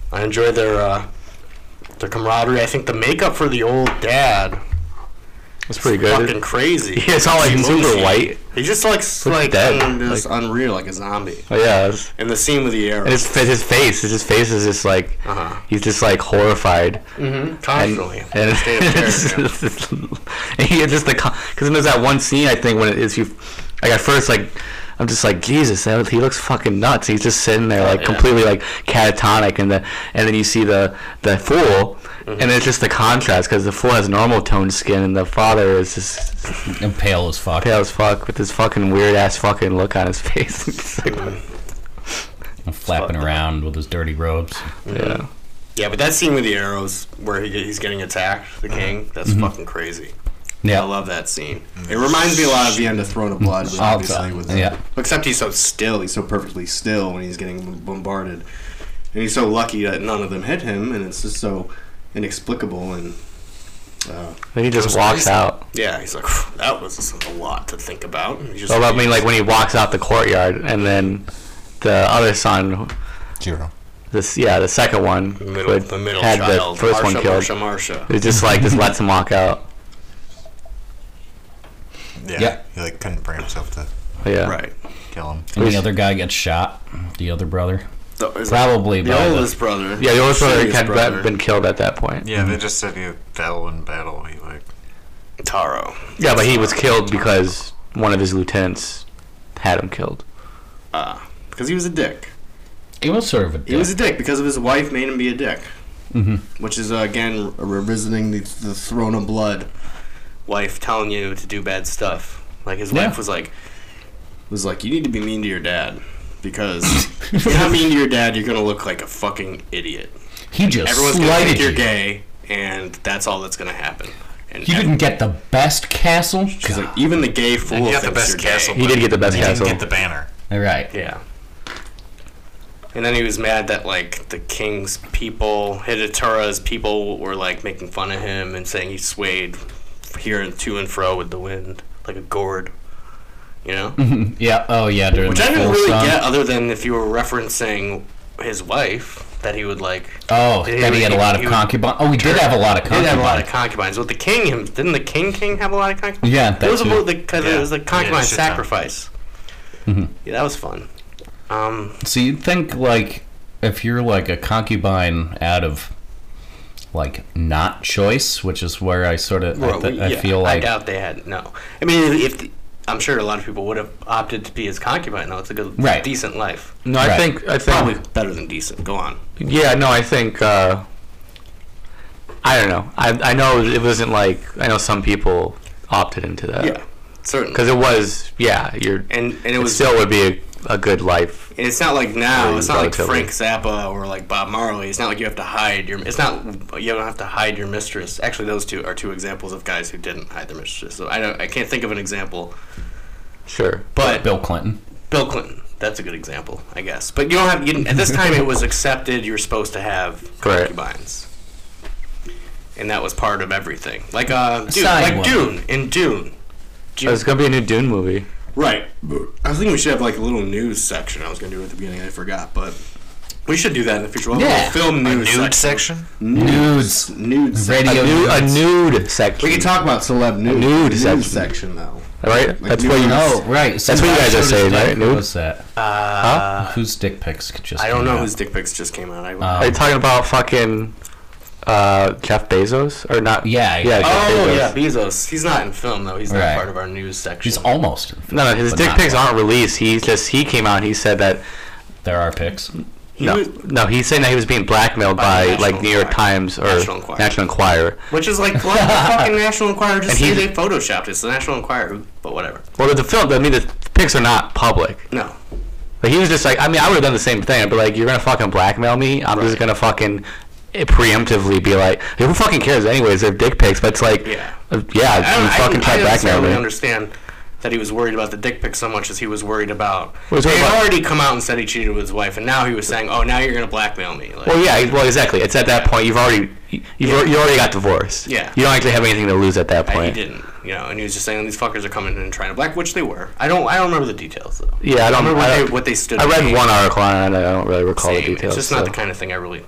I enjoy their uh, their camaraderie. I think the makeup for the old dad It's pretty is good. fucking crazy. Yeah, it's all like He's super emotional. white. He just like like dead. un- just Like- unreal, like a zombie. Oh yeah, it's, And the scene with the arrow. and his his face, his face is just like Uh-huh. he's just like horrified. Mm-hmm. And, Constantly. and State of it's character. just, and he just the because there's that one scene I think when it is you like at first like I'm just like Jesus that, he looks fucking nuts. He's just sitting there like yeah. completely like catatonic and the and then you see the the fool Mm-hmm. and it's just the contrast because the fool has normal toned skin and the father is just And pale as fuck. pale as fuck with this fucking weird ass fucking look on his face. It's like, And flapping around with his dirty robes. yeah. Yeah, but that scene with the arrows where he, he's getting attacked, the king, that's Mm-hmm. fucking crazy. Yeah. I love that scene. It reminds me a lot of the end of Throne of Blood, All obviously. the- With yeah. Except he's so still. He's so perfectly still when he's getting bombarded. And he's so lucky that none of them hit him, and it's just so inexplicable. And uh, Then he just was walks crazy. out. yeah, he's like, that was a lot to think about. And he just Well, I mean, like when he walks out the courtyard, and then the other son, Jiro. this yeah, the second one, the who middle, had the middle had child, the first Marsha, one killed, Marsha, Marsha. it just like just lets him walk out. Yeah. Yeah. He like couldn't bring himself to Yeah, Right. kill him. And the other guy gets shot. The other brother. The, is Probably the by the- oldest brother. Yeah, the oldest brother Serious had brother. been killed at that point. Yeah, they just said he fell in battle. He like Taro. Yeah, but he was killed because one of his lieutenants had him killed. Uh, because he was a dick. He was sort of a dick. He was a dick because of his wife made him be a dick. Mhm. Which is, uh, again, revisiting the, the Throne of Blood. Wife telling you to do bad stuff. Like, his Yeah. wife was like, was like, you need to be mean to your dad. Because if you're not mean to your dad, you're going to look like a fucking idiot. He just Everyone's going to slighted think you're you. gay, and that's all that's going to happen. And You didn't get the best castle? She's like, even the gay fool he got thinks the best you're castle. gay. He did get the best he castle. didn't get the banner. All right. Yeah. And then he was mad that, like, the king's people, Hidetura's people, were, like, making fun of him and saying he swayed here and to and fro with the wind, like a gourd. You know? Yeah. Oh, yeah. During Which the I didn't full really sun. get, other than if you were referencing his wife, that he would, like... Oh, he that he would- had a lot of he would concubines. Oh, he did have a lot of He did concubines. have a lot of concubines. With the king, him, didn't the king king have a lot of concubines? Yeah, that It was too. about the, cause Yeah. it was the concubine Yeah, shit ton. sacrifice. Mhm. Yeah, that was fun. Um... So you'd think, like, if you're, like, a concubine out of, like, not choice, which is where I sort of, I, Well, th- I yeah, feel like... I doubt they had no. I mean, if the, I'm sure a lot of people would have opted to be his concubine. No, it's a good, Right. decent life. No, I Right. think I think Probably better than decent. Go on. Yeah, no, I think uh, I don't know. I I know it wasn't like I know some people opted into that. Yeah, certainly. Because it was yeah, you're And and it it was still would be a, a good life. And it's not like now. Very It's not like relatively. Frank Zappa or like Bob Marley. It's not like you have to hide your. It's not you don't have to hide your mistress. Actually, those two are two examples of guys who didn't hide their mistress. So I don't. I can't think of an example. Sure. But Bill Clinton. Bill Clinton. That's a good example, I guess. But you don't have. You, at this time, it was accepted. You're supposed to have Correct. concubines, and that was part of everything. Like uh, Dune, Side like one. Dune in Dune. Dune. There's gonna be a new Dune movie. Right. I was thinking we should have like a little news section. I was going to do it at the beginning. I forgot, but we should do that in the future. We'll have a Yeah. little film A news nude section. section? Nudes. Nude Radio A, new, a nudes. nude section. We can talk about celeb news. nude news section. section though. right? That's nude- what you Oh, right. So That's what you guys are whose saying, dick right? Nude? was that? Uh, Whose dick pics just I don't came know out? whose dick pics just came out. I, Um, Are you talking about fucking uh, Jeff Bezos or not? Yeah, yeah. yeah. Jeff oh Bezos. yeah, Bezos. He's not in film though. He's not Right. part of our news section. He's almost. No, no, his but dick not pics quite. aren't released. He just he came out and he said that There are pics. He no, was- no, he's saying that he was being blackmailed By by, the like National New York Enquirer. Times or National Enquirer. National Enquirer. Which is like, let the fucking National Enquirer just And say he- they photoshopped it. It's the National Enquirer, who- but whatever. Well, the film, I mean, the pics are not public. No. But he was just like, I mean, I would have done the same thing. I'd be like, you're gonna fucking blackmail me. I'm just Right. gonna fucking preemptively be like, who fucking cares anyways? They're dick pics. But it's like, Yeah. uh, yeah, I you don't, fucking I, try I to don't blackmail necessarily me. understand that he was worried about the dick pic so much as he was worried about. Well, he's He worried had about- already come out and said he cheated with his wife, and now he was saying, "Oh, now you're gonna blackmail me." Like, Well, yeah, well, exactly. It's at that point you've already you've Yeah. you already got divorced. Yeah. You don't actually have anything to lose at that I- point. he didn't, you know, and he was just saying these fuckers are coming in and trying to black, which they were. I don't, I don't remember the details though. Yeah, I don't remember I what, don't- they, what they stood. I to read gain. one article on it. I don't really recall Same. the details. It's just not so. the kind of thing I really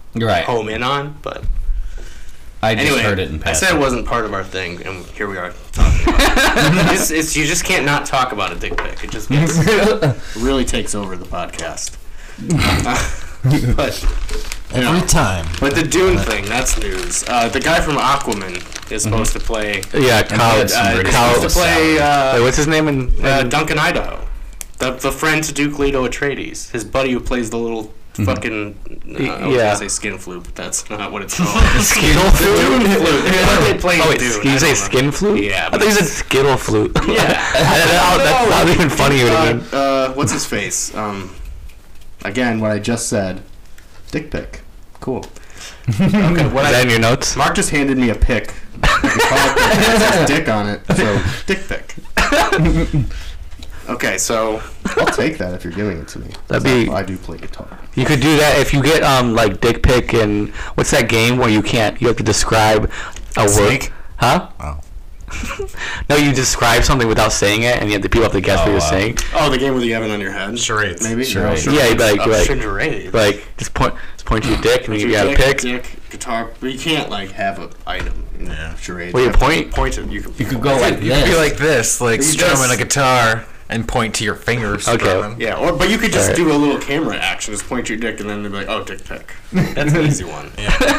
Right. home in on, but I just anyway, heard it in I passing. said it wasn't part of our thing, and here we are talking about it. It's, it's, you just can't not talk about a dick pic. It just gets, really takes over the podcast. Uh, but you know, Every time. but the Dune thing, that's news. Uh, the guy from Aquaman is supposed to play. Yeah, Kyle. had some Uh, British is supposed to people play uh, Wait, what's his name in? in uh, Duncan Idaho, the the friend to Duke Leto Atreides, his buddy who plays the little fucking. Uh, I was Yeah. gonna say skin flute, but that's not what it's called. Skittle flute? Dune flute. What they play in Oh wait, Dune, did you I say don't know. skin flute? Yeah, I but thought you said skittle flute. Yeah. that, that's not even funnier to Uh, me. uh, what's his face? Um, Again, what I just said. Dick pic. Cool. okay, what Is that I, in your notes? Mark just handed me a pic. A guitar pic that says dick on it. So dick pic. Okay, so I'll take that if you're giving it to me. That'd be- I do play guitar. You could do that if you get um like dick pic and what's that game where you can't you have to describe a word? Snake? Huh? Oh. No, you describe something without saying it, and you have the people have to guess Oh, what you're wow. saying. oh, the game where you have it on your head. Charades. Maybe. Charades. No, Yeah, you'd be like, Oh, you're like, charade. like just point, just point to your dick, and Your you got a dick, pick. dick, guitar, but you can't like have an item. In Yeah. charade. Well, you have to point- point it. You, can, You could go like You could be this. like this, like You strumming just- a guitar and point to your fingers. Okay. strumming. Yeah, or but you could just Alright. do a little camera action. Just point your dick, and then they'll be like, "Oh, dick pic." That's an easy one.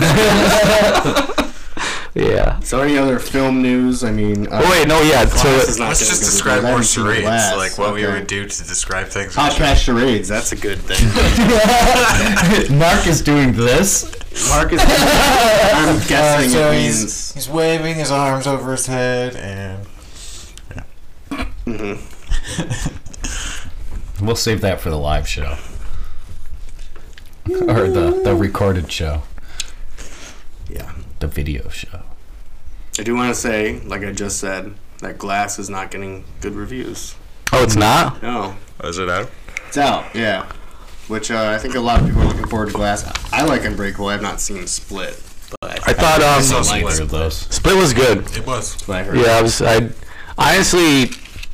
Yeah. So any other film news? I mean, uh, Oh wait, no, yeah. Glass So is not Let's getting just good describe I more haven't seen charades, Glass, like what we okay. would do to describe things. podcast charades. That's That's a good thing. Mark is doing this. Mark is. I'm guessing so it he's, means. he's waving his arms over his head and We'll save that for the live show. Or the, the recorded show. Yeah. The video show. I do want to say, like I just said, that Glass is not getting good reviews. oh, it's not. No. is it out? It's out, yeah. Which uh, I think a lot of people are looking forward to Glass. I like Unbreakable. I've I've not not seen Split, but I thought um, saw like What are Split. those? Split was good. It was. what I heard. Yeah, I was. I honestly,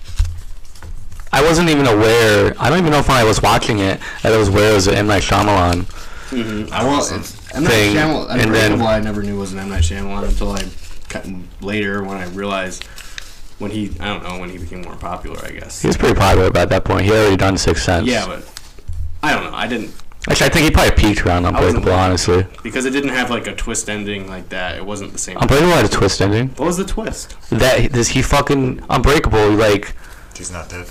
I wasn't even aware. I don't even know if when I was watching it that I was aware it was an M Night Shyamalan. I will. It's M Night Thing, Shyamalan. and Unbreakable. then- I never knew was an M Night Shyamalan until I cut later when I realized when he. I don't know when he became more popular. I guess. He was pretty popular by that point. He had already done Sixth Sense. yeah, but I don't know. I didn't Actually, I think he probably peaked around wasn't Unbreakable. aware. Honestly, because it didn't have like a twist ending like that. It wasn't the same. Unbreakable had a twist ending. What was the twist? That does he fucking Unbreakable? Like, He's not dead.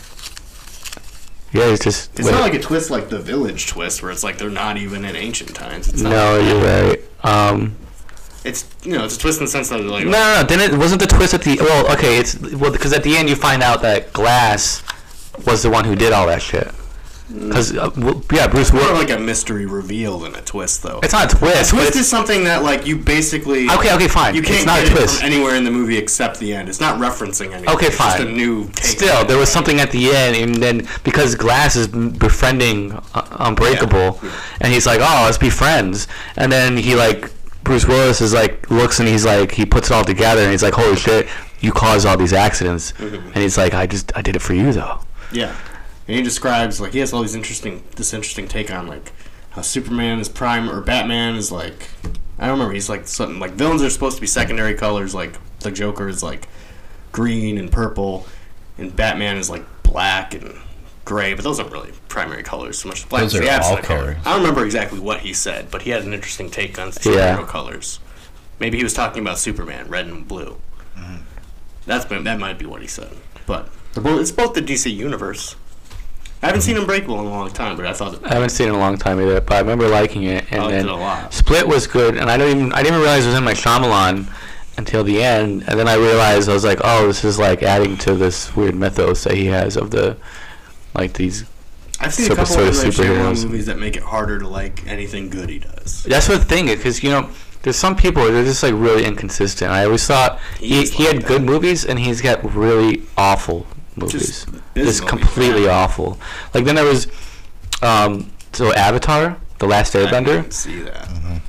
yeah, he's just. It's wait. not like a twist like the Village. Village twist where it's like they're not even in ancient times. It's not No, like you're that. right. Um, It's you know it's a twist in the sense that they're like no, no, no. Then it wasn't the twist at the. Well, okay, it's well because at the end you find out that Glass was the one who did all that shit. Because uh, w- yeah, Bruce more Willis. like a mystery reveal than a twist though. It's not a twist. A but twist it's- is something that like you basically Okay, okay, fine. you can't It's not get a twist. it from anywhere in the movie except the end. It's not referencing anything. Okay, it's just fine. a new take. Still, there was something at the end, and then because Glass is m- befriending uh, Unbreakable, Yeah. and he's like, "Oh, let's be friends," and then he like Bruce Willis is like looks and he's like he puts it all together, and he's like, "Holy shit, you caused all these accidents," Mm-hmm. and he's like, "I just I did it for you though." Yeah, and he describes like he has all these interesting this interesting take on like how Superman is prime or Batman is like I don't remember. He's like something like villains are supposed to be secondary colors. Like the Joker is like green and purple, and Batman is like black and gray. But those aren't really primary colors so much. Black Those is the are all absent color. colors. I don't remember exactly what he said, but he had an interesting take on superhero Yeah. colors. Maybe he was talking about Superman, red and blue. That's that might be what he said. But they're both, it's both the D C universe. I haven't seen Unbreakable in a long time, but I thought I haven't seen it in a long time either, but I remember liking it, and I liked then it a lot. Split was good, and I don't even I didn't even realize it was in my Shyamalan until the end, and then I realized I was like, oh, this is like adding to this weird mythos that he has of the like these. I've seen Super a couple sort of of M. Night Shyamalan superheroes. movies that make it harder to like anything good he does. That's what the thing is, because you know, there's some people they're just like really inconsistent. I always thought he He's he like had that. good movies, and he's got really awful movies, Just just, abysmally completely bad. awful. Like then there was, um, so Avatar, The Last I Airbender. didn't see that.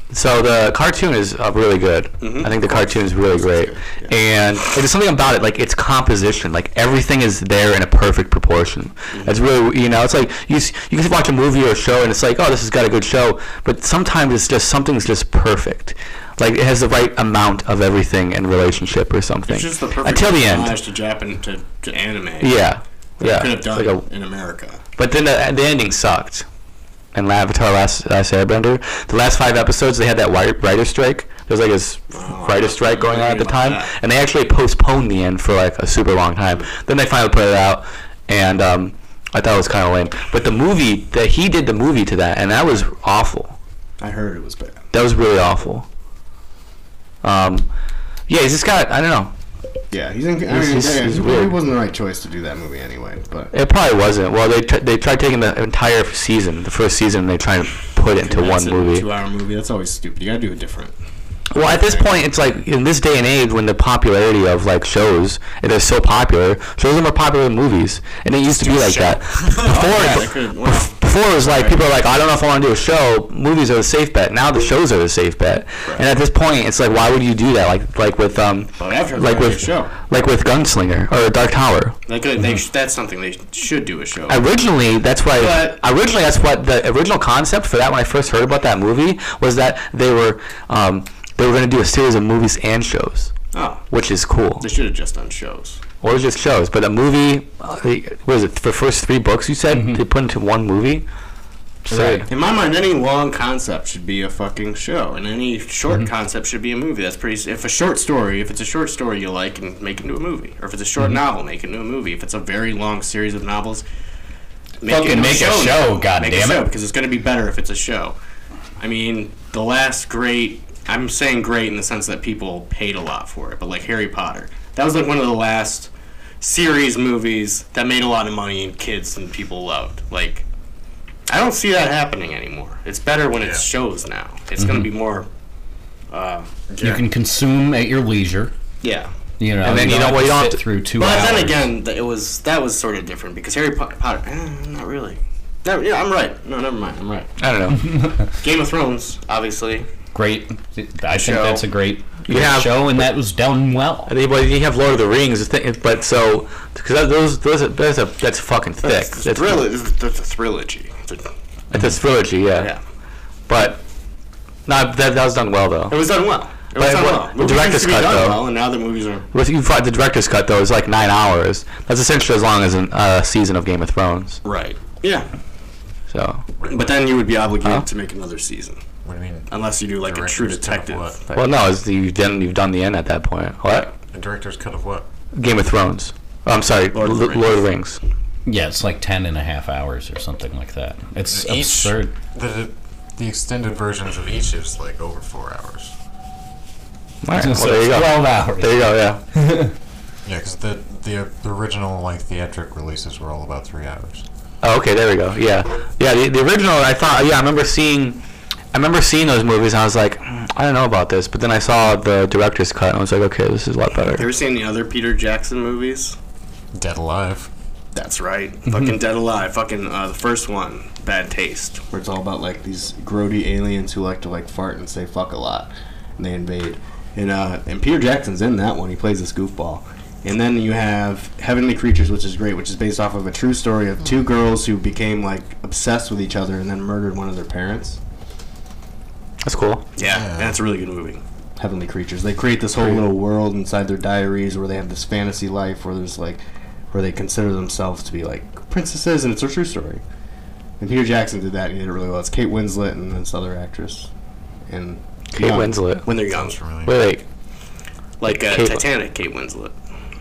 So the cartoon is uh, really good. Mhm. I think the cartoon is really great, good, and there's something about it, like its composition, like everything is there in a perfect proportion. Mm-hmm. It's really, you know, it's like you s- you can watch a movie or a show, and it's like, oh, this has got a good show, but sometimes it's just something's just perfect, like it has the right amount of everything in relationship or something. It's just the perfect until the end. homage to Japan to, to anime. Yeah, That yeah. could have done Like a- in America. But then the, the ending sucked. And Avatar: Last, Last Airbender, the last five episodes, they had that writer, writer strike. There was like this Oh, writer strike going on at the about time, that. and they actually postponed the end for like a super long time. Then they finally put it out, and um, I thought it was kind of lame. But the movie, that he did the movie to that, and that was awful. I heard it was bad. That was really awful. Um, yeah, he's just got, I don't know. Yeah, he's in. I He's- mean, he's- yeah, he's he weird. wasn't the right choice to do that movie anyway. But It probably wasn't. Well, they tr- they tried taking the entire season, the first season, and they tried to put it into one movie. Two-hour movie. That's always stupid. You gotta do it different. Well, at this point, it's like in this day and age when the popularity of like shows, and they're so popular, shows are more popular than movies, and it used to be like that. Yeah, they Before, could- well, before it was like people are like, I don't know if I want to do a show. Movies are the safe bet. Now the shows are the safe bet. And at this point, it's like, why would you do that? Like like with um, But after like the with show, like with Gunslinger or Dark Tower. they could. They sh- that's something they should do a show. Originally, that's why. But- originally, that's what the original concept for that. When I first heard about that movie, was that they were um, they were going to do a series of movies and shows, oh, which is cool. they should have just done shows. Or it was just shows, but a movie. Uh, they- what is it? The first three books you said they put into one movie. Sorry. In my mind, any long concept should be a fucking show, and any short concept should be a movie. That's pretty. s- If a short story, if it's a short story you like, and make it into a movie, or if it's a short novel, make it into a movie. If it's a very long series of novels, make Fucking it into make a a show. show, now. God make damn a show it. because it's going to be better if it's a show. I mean, the last great. I'm saying great in the sense that people paid a lot for it, but like Harry Potter, that was like one of the last series movies that made a lot of money and kids and people loved. Like, I don't see that happening anymore. It's better when it's Yeah. shows now. It's going to be more. Uh, You can consume at your leisure. yeah. You know, And then you don't know what, have you to don't sit have to- through two But hours. then again, th- it was that was sort of different because Harry Po- Potter. Eh, not really. No, yeah, I'm right. No, never mind. I'm right. I don't know. Game of Thrones, obviously. Great. I think Show. that's a great, You great have- show, and that was done well. I think, well, you have Lord of the Rings, the thing- but so because those those are, that's a that's fucking thick. It's That's, thrill- it's, it's a trilogy. It's a, it's a trilogy, yeah. yeah. But no, that that was done well though. It was done well. It was But done what- well. the Movies director's used to be cut, done though. well, and now the movies are. But you find the director's cut though is like nine hours. That's essentially as long as a uh, season of Game of Thrones. Right. Yeah. So But then you would be obligated Huh? to make another season. What do you mean? Unless you do like a Director's true cut of detective. what? well, no, it's, you've done you've done the end at that point. What? A director's cut of what? Game of Thrones. Oh, I'm sorry, Lord Lord of of, the Lord of the Rings. Yeah, it's like ten and a half hours or something like that. It's Each- absurd. The the extended versions of each is like over four hours. All right, So well, there you go. twelve hours. There you go. Yeah. Yeah, because the, the the original like theatric releases were all about three hours. Oh, okay, there we go. Yeah, yeah. The, the original, I thought. Yeah, I remember seeing. I remember seeing those movies, and I was like, mm, I don't know about this. But then I saw the director's cut, and I was like, okay, this is a lot You better. ever seen the other Peter Jackson movies? Dead Alive. That's right. Fucking Dead Alive. Fucking uh, the first one. Bad Taste. where it's all about like these grody aliens who like to like fart and say fuck a lot, and they invade. And uh, and Peter Jackson's in that one. He plays this goofball. And then you have Heavenly Creatures, which is great, which is based off of a true story of two girls who became like obsessed with each other and then murdered one of their parents. That's cool. Yeah, Yeah. that's a really good movie. Heavenly Creatures. They create this whole little world inside their diaries where they have this fantasy life where there's like where they consider themselves to be like princesses, and it's a true story. And Peter Jackson did that, and he did it really well. It's Kate Winslet and this other actress. And Kate young. Winslet. When they're young. Sounds familiar. Wait, wait. Like uh, Kate- Titanic, Kate Winslet.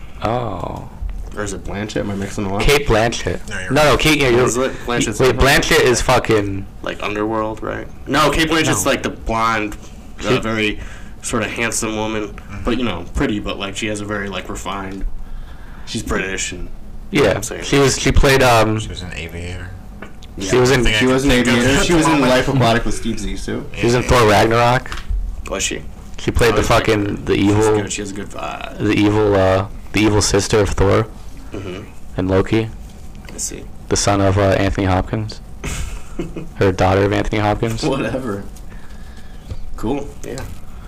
Oh, Or is it Blanchett? Am I mixing them up? Kate Blanchett. No, you're No, no, Kate. Yeah, you're. Winslet? Blanchett's Wait, Blanchett is fucking. Like Underworld, right? No, Kate Blanchett's No. like the blonde, uh, She- very sort of handsome woman, but you know, pretty, but like she has a very like refined. She's British and Yeah, I'm saying. she was. She played. Um, She was an aviator. she was in. think I She was an can think of aviator. it She at was the in moment. Life Aquatic with Steve Zissou. She was in Thor Ragnarok. was she? She played the Oh, like- fucking the She's evil, good. She has a good vibe. the evil, uh, the evil sister of Thor Mm-hmm. and Loki, I see. the son of uh, Anthony Hopkins, her daughter of Anthony Hopkins. Whatever. Cool. Yeah.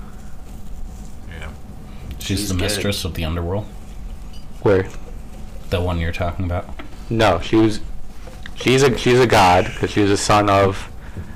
Yeah. She's, She's the good. mistress of the underworld. Where? The one you're talking about. No, she was. She's a she's a god because she was a son of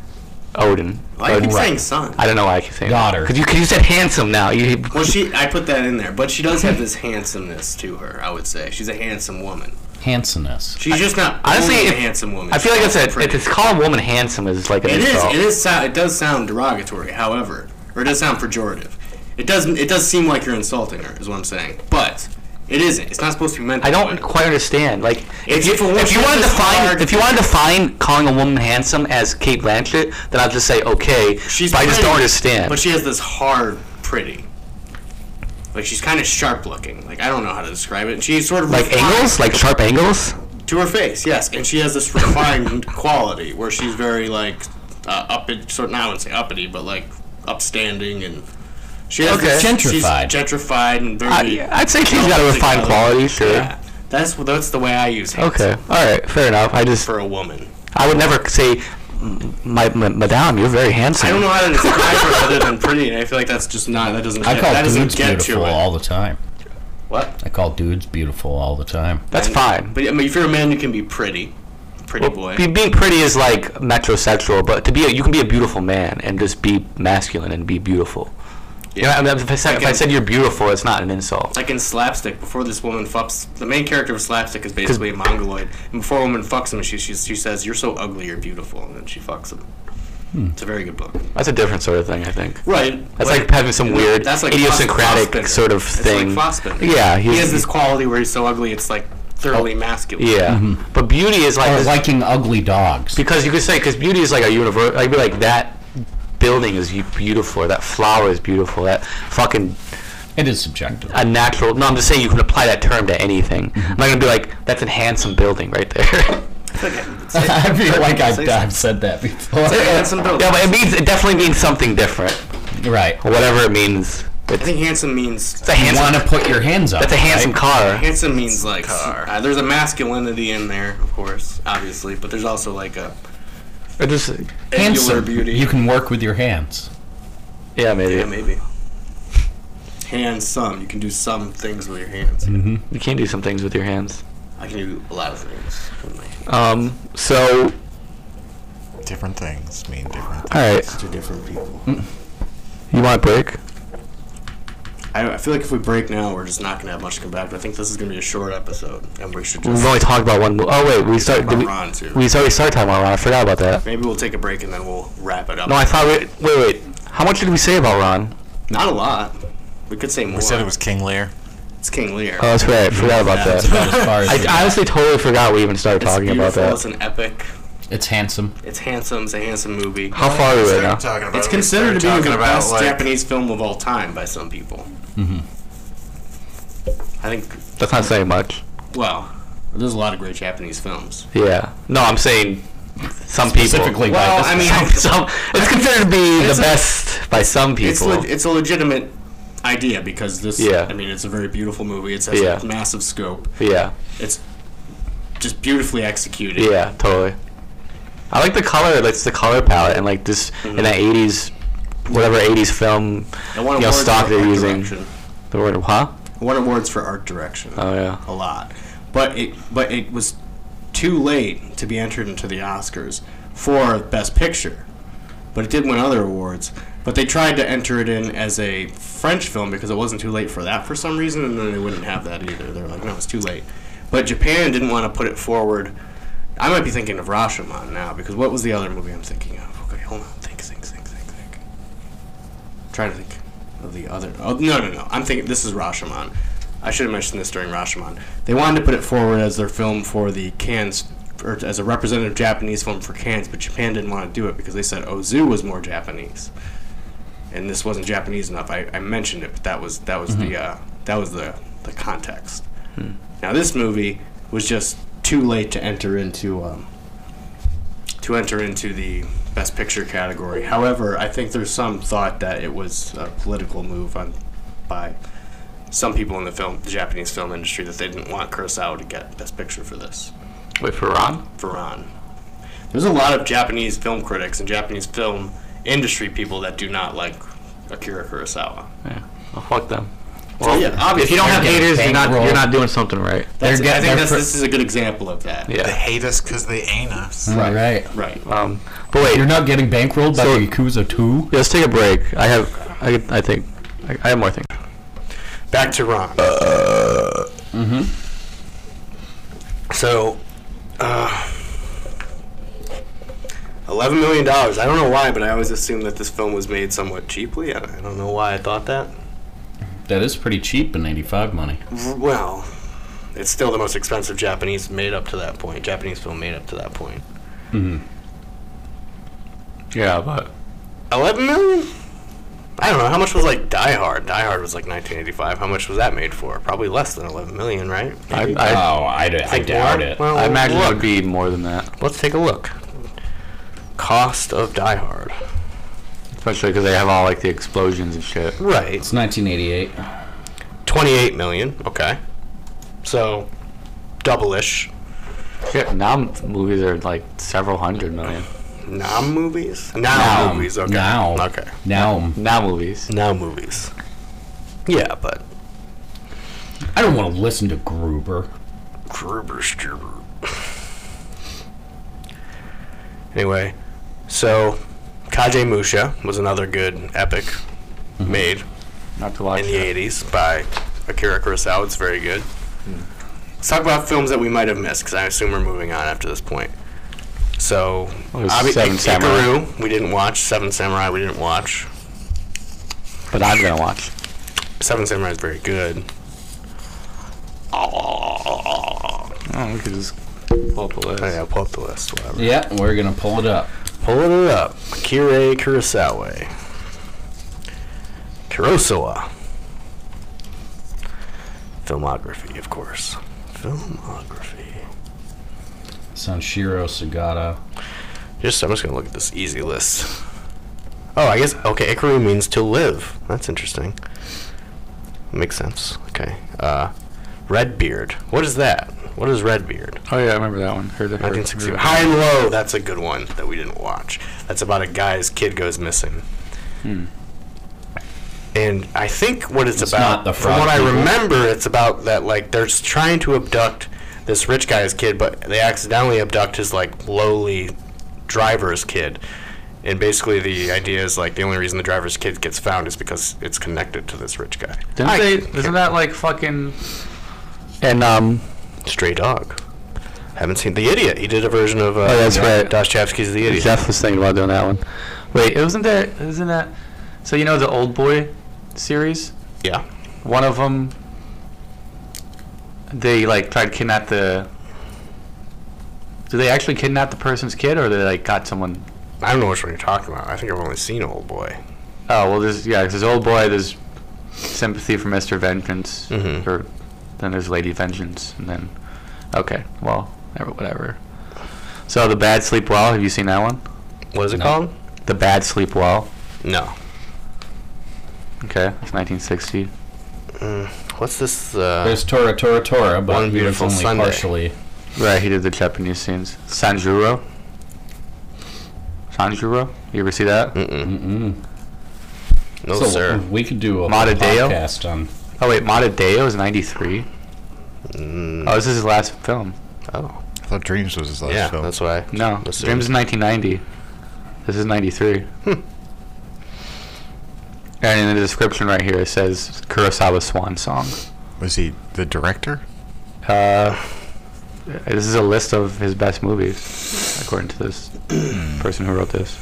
Odin. Why do you keep Right. saying son? I don't know why I keep saying Daughter. Because you, cause you said handsome now. You, Well, she I put that in there, but she does have this handsomeness to her. I would say she's a handsome woman. Handsomeness. She's just not honestly, only a if- handsome woman. I feel like she's it's also a, if pretty. it's called a woman handsome is like an It is. insult. It is. sou- It does sound derogatory. However, or it does sound pejorative. It doesn't. It does seem like you're insulting her. Is what I'm saying. But it isn't. It's not supposed to be meant. I that don't way. quite understand. Like, It's if you, if a woman if you has want to this define hard- if you want to define calling a woman handsome as Kate Blanchett, then I'll just say okay. She's. but I just pretty, don't understand. But she has this hard pretty. Like she's kind of sharp looking. Like I don't know how to describe it. And she's sort of like refined angles, like sharp angles. to her face. Yes, and she has this refined quality where she's very like uh, up. Sort of, not I wouldn't say uppity, but like upstanding and. She has Okay. this, Gentrified. She's gentrified and very. I, I'd say she's got a refined together. quality, sure. Yeah, that's that's the way I use handsome Okay, all right, fair enough. I just for a woman. I would never say, my, my madame, you're very handsome. I don't know how to describe her other than pretty, and I feel like that's just not that doesn't. I get, call that doesn't dudes get to beautiful it. all the time. What? I call dudes beautiful all the time. That's And- fine. But I mean, if you're a man, you can be pretty, pretty Well, boy. be, being pretty is like metrosexual, but to be a, you can be a beautiful man and just be masculine and be beautiful. You know, I mean, if I said if I said you're beautiful, it's not an insult. Like in Slapstick, before this woman fucks, the main character of Slapstick is basically a mongoloid. And before a woman fucks him, she, she she says, "You're so ugly, you're beautiful," and then she fucks him. It's a very good book. That's a different sort of thing, I think. Right. That's like, having some weird, that's like idiosyncratic Fassbender. sort of It's thing. like Fassbender. Yeah, He he's- has this quality where he's so ugly, it's like thoroughly masculine. Yeah, but beauty is like Or this- liking ugly dogs. because you could say because beauty is like a universe. I'd be like that building is beautiful. Or that flower is beautiful. That fucking It is subjective. a natural. No, I'm just saying you can apply that term to anything. I'm not gonna be like that's a handsome building right there. I feel like I've, I've said that before. Handsome building. Yeah, but it means it definitely means something different. Right. Or whatever it means. I think handsome means It's a You handsome. want to put your hands up. That's a handsome right? car. handsome means like uh, there's a masculinity in there, of course, obviously, but there's also like a Or just angular Handsome. beauty. You can work with your hands. yeah, maybe. yeah, maybe. Hands, some you can do some things with your hands. Mm-hmm. You can do some things with your hands. I can do a lot of things with my hands. Um. So, Different things mean different things. all right. To different people. You want a break? I, I feel like if we break now, we're just not gonna have much to come back to. I think this is gonna be a short episode, and we should We've just only talked about one. mo- Oh wait, we started. about Did we, Ron too. we already started talking about Ron. I forgot about that. Maybe we'll take a break and then we'll wrap it up. No, I thought we. Wait, wait. How much did we say about Ron? Not a lot. We could say more. We said it was King Lear. It's King Lear. Oh, that's right. I forgot about Yeah, That's that. about as far as we I honestly totally forgot we even started It's talking about beautiful. that. It's an epic. It's handsome. It's handsome. It's a handsome movie. How far are we right Started now? talking about It's it, we considered to be started the talking about, best like, Japanese film of all time by some people. Mm-hmm. I think. That's not saying much. Well, there's a lot of great Japanese films. Yeah. No, I'm saying some people. Specifically by Well, this I mean, Some, some, it's considered to be It's the a- best by some It's people. le- it's a legitimate idea because this. Yeah. I mean, it's a very beautiful movie. It has Yeah. a massive scope. yeah. It's just beautifully executed. Yeah. Totally. I like the color. Like the color palette and like this in that eighties, whatever eighties film, It won you know, awards stock for they're art using. direction. The word, huh? It won awards for art direction. Oh yeah. A lot, but it but it was too late to be entered into the Oscars for Best Picture. But it did win other awards. But they tried to enter it in as a French film because it wasn't too late for that for some reason, and then they wouldn't have that either. They were like, no, it's too late. But Japan didn't want to put it forward. I might be thinking of Rashomon now, because what was the other movie I'm thinking of? Okay, hold on. Think, think, think, think, think. I'm trying to think of the other. Oh, no, no, no. I'm thinking, this is Rashomon. I should have mentioned this during Rashomon. They wanted to put it forward as their film for the Cannes, or as a representative Japanese film for Cannes, but Japan didn't want to do it because they said Ozu was more Japanese, and this wasn't Japanese enough. I, I mentioned it, but that was that was the uh, that was the the context. Hmm. Now this movie was just too late to enter into um, to enter into the Best Picture category. However, I think there's some thought that it was a political move on by some people in the film, the Japanese film industry, that they didn't want Kurosawa to get Best Picture for this. Wait for Ron. For Ron, there's a lot of Japanese film critics and Japanese film industry people that do not like Akira Kurosawa. Yeah. Well, fuck them. So, Well, yeah, obviously if you don't have they're getting haters, you're not bankrolled. you're not doing something right. That's, They're I get- think they're that's, fr- this is a good example of that. Yeah. They hate us because they ain't us. Right. right. Right. Um, but wait, You're not getting bankrolled by So- Yakuza two? yeah, let's take a break. I have, I, I think, I, I have more things. Back to Ron. Mm-hmm. So, uh, eleven million dollars. I don't know why, but I always assumed that this film was made somewhat cheaply. I don't, I don't know why I thought that. That is pretty cheap in eighty-five money. Well, it's still the most expensive Japanese made up to that point. Japanese film made up to that point. Mm-hmm. Yeah, but eleven million? I don't know. How much was like Die Hard? Die Hard was like nineteen eighty-five. How much was that made for? Probably less than eleven million, right? I, Maybe? I, Oh, I, d- I Think doubt more? it. Well, I imagine look. it would be more than that, Let's take a look. Cost of Die Hard. especially because they have all like the explosions and shit. Right. It's nineteen eighty-eight. twenty-eight million. Okay. So, double-ish. Shit, now movies are like several hundred million. Now movies? Now, Now. movies. Okay. Now. Okay. Now, Now movies. Now movies. Yeah, but I don't want to listen to Gruber. Gruber Struber. Anyway, so Kaje Musha was another good epic made Not to watch in the that. eighties by Akira Kurosawa. It's very good. Let's talk about films that we might have missed, because I assume we're moving on after this point. So, Well, there's obvi- Seven Ik- Samurai. Ikaru, we didn't watch. Seven Samurai, we didn't watch. But I'm gonna watch. Seven Samurai is very good. Oh, Oh, we could just pull up the list. yeah, pull up the list, whatever. Yeah, we're going to pull it up. Pulling it up. Akira Kurosawa. Kurosawa. Filmography, of course. Filmography. Sanshiro Sagata. Just, I'm just gonna look at this easy list. Oh, I guess, okay, Ikaru means to live. That's interesting. Makes sense. Okay. Uh, Redbeard. What is that? What is Redbeard? Oh yeah, I remember that one. Heard it. heard- nineteen sixty. heard it. High and Low. That's a good one that we didn't watch. That's about a guy's kid goes missing. Hmm. And I think what it's, It's about, not the from frog what I people. remember, it's about that, like, they're just trying to abduct this rich guy's kid, but they accidentally abduct his, like, lowly driver's kid. And basically the idea is, like, the only reason the driver's kid gets found is because it's connected to this rich guy. Didn't I they? can't- Isn't that like fucking? And um. Stray Dog. Haven't seen The Idiot. He did a version of uh, Oh, that's right. Dostoevsky's The Idiot. Jeff was thinking about doing that one. Wait, it wasn't there? Isn't that? So you know the Old Boy series? Yeah. One of them. They like tried to kidnap the. Do they actually kidnap the person's kid, or they like got someone? I don't know which one you're talking about. I think I've only seen Old Boy. Oh well, there's yeah, 'cause there's Old Boy. There's Sympathy for Mister Vengeance, Mhm. or then there's Lady Vengeance, and then okay, well, never whatever. So The Bad Sleep Well. Have you seen that one? What is it No. called? The Bad Sleep Well. No. Okay, it's nineteen sixty. Mm, what's this? Uh, There's Tora Tora Tora, but One he was Beautiful only Sunday. partially. Right, he did the Japanese scenes. Sanjuro. Sanjuro. You ever see that? mm-mm. Mm-mm. No, so sir. we could do a whole Matadeo? podcast on. Oh wait, Matadeo is ninety-three. Mm, Oh, this is his last film. oh. I thought Dreams was his last Yeah, film. that's why. No, Assumed. Dreams is nineteen ninety. This is ninety-three. Hmm. And in the description right here it says Kurosawa's swan song. Was he the director? Uh, this is a list of his best movies, according to this person who wrote this.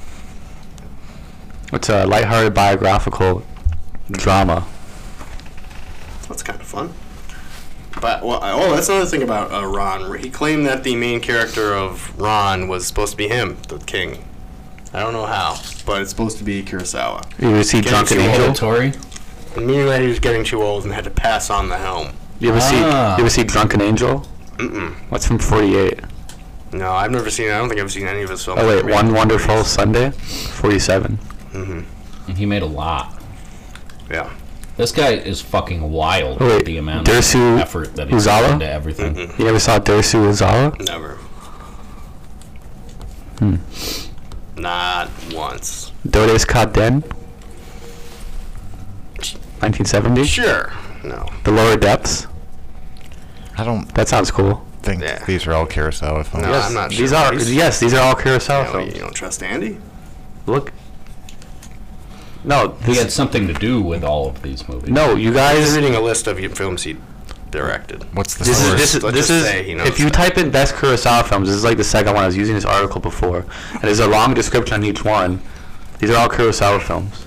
It's a lighthearted biographical drama. That's kind of fun. But well, oh, that's another thing about uh, Ron. He claimed that the main character of Ron was supposed to be him, the king. I don't know how, but it's supposed to be Kurosawa. You ever see Getting Drunken too Angel? old. Tori? And meaning that he was getting too old and had to pass on the helm. You ever see? Ah. You ever see Drunken Angel? Mm-mm. What's from forty-eight? No, I've never seen. I don't think I've seen any of his films. Oh wait, One Wonderful Sunday, forty-seven. Mm-hmm. And he made a lot. Yeah. This guy is fucking wild Oh, with wait, the amount Dersu of effort that he's Uzawa? put into everything. Mm-mm. You ever saw Dersu Uzawa? Never. Hmm. Not once. Dores Kaden, nineteen seventy. Sure. No. The Lower Depths. I don't That sounds cool. think Yeah. these are all Kurosawa films. No, I'm not These sure. are These- yes, these are all Kurosawa Yeah, well, films. you don't trust Andy? Look. No, He this had something to do with all of these movies. no, you He's guys. reading a list of your films he directed. What's the This is source? this is Let's this just is say he knows if you that. type in best Kurosawa films, this is like the second one. I was using this article before, and there's a long description on each one. These are all Kurosawa films.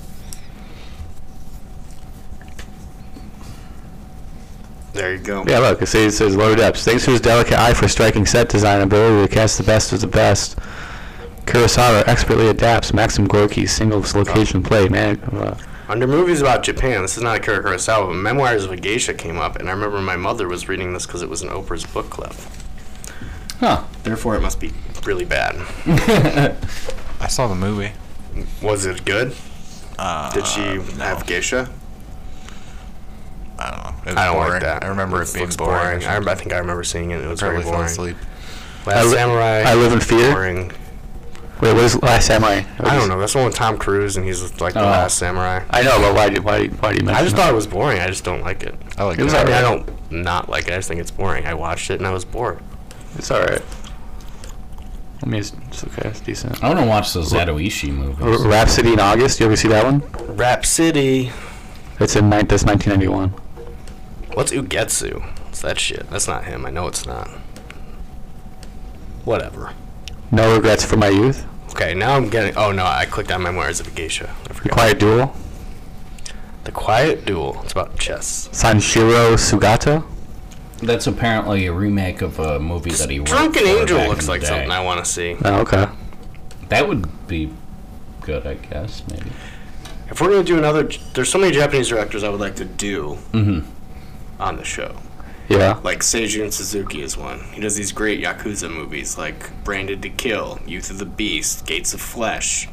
There you go. Yeah, look, it says, it says Lower Depths. Thanks to his delicate eye for striking set design and ability to cast the best of the best, Kurosawa expertly adapts Maxim Gorky's single location play. Man, uh, Under movies about Japan, this is not a Akira Kurosawa, but Memoirs of a Geisha came up, and I remember my mother was reading this because it was in Oprah's book club. Huh. Therefore, it must be really bad. I saw the movie. Was it good? Uh, Did she no. have geisha? I don't know. It was I don't boring. like that. I remember it being looks boring. boring. I, remember, I think I remember seeing it. It was Probably very fell boring. asleep. I Last li- Samurai. I Live in Fear? Boring. wait, what is Last Samurai? I don't know. That's the one with Tom Cruise, and he's like the Oh. last samurai. I know, but why? do- Why? Why do you mention? I just that? thought it was boring. I just don't like it. I like It was that. I mean, I alright. don't not like it. I just think it's boring. I watched it and I was bored. It's all right. I mean, it's, it's okay. It's decent. I want to watch those Zatoichi movies. R- Rhapsody in August. You ever see that one? Rap City. It's in nine. That's nineteen ninety-one. What's Ugetsu? It's that shit. That's not him. I know it's not. Whatever. No Regrets for My Youth. Okay, now I'm getting. Oh no, I clicked on Memoirs of a Geisha. I The forgot. Quiet Duel. The Quiet Duel. It's about chess. Sanshiro Sugata. That's apparently a remake of a movie that he wrote. Drunken for Angel back looks in the like day. something I want to see. Oh, okay. That would be good, I guess, maybe. If we're gonna do another, there's so many Japanese directors I would like to do Mm-hmm. on the show. Yeah. Like Seijun Suzuki is one. He does these great Yakuza movies like Branded to Kill, Youth of the Beast, Gates of Flesh,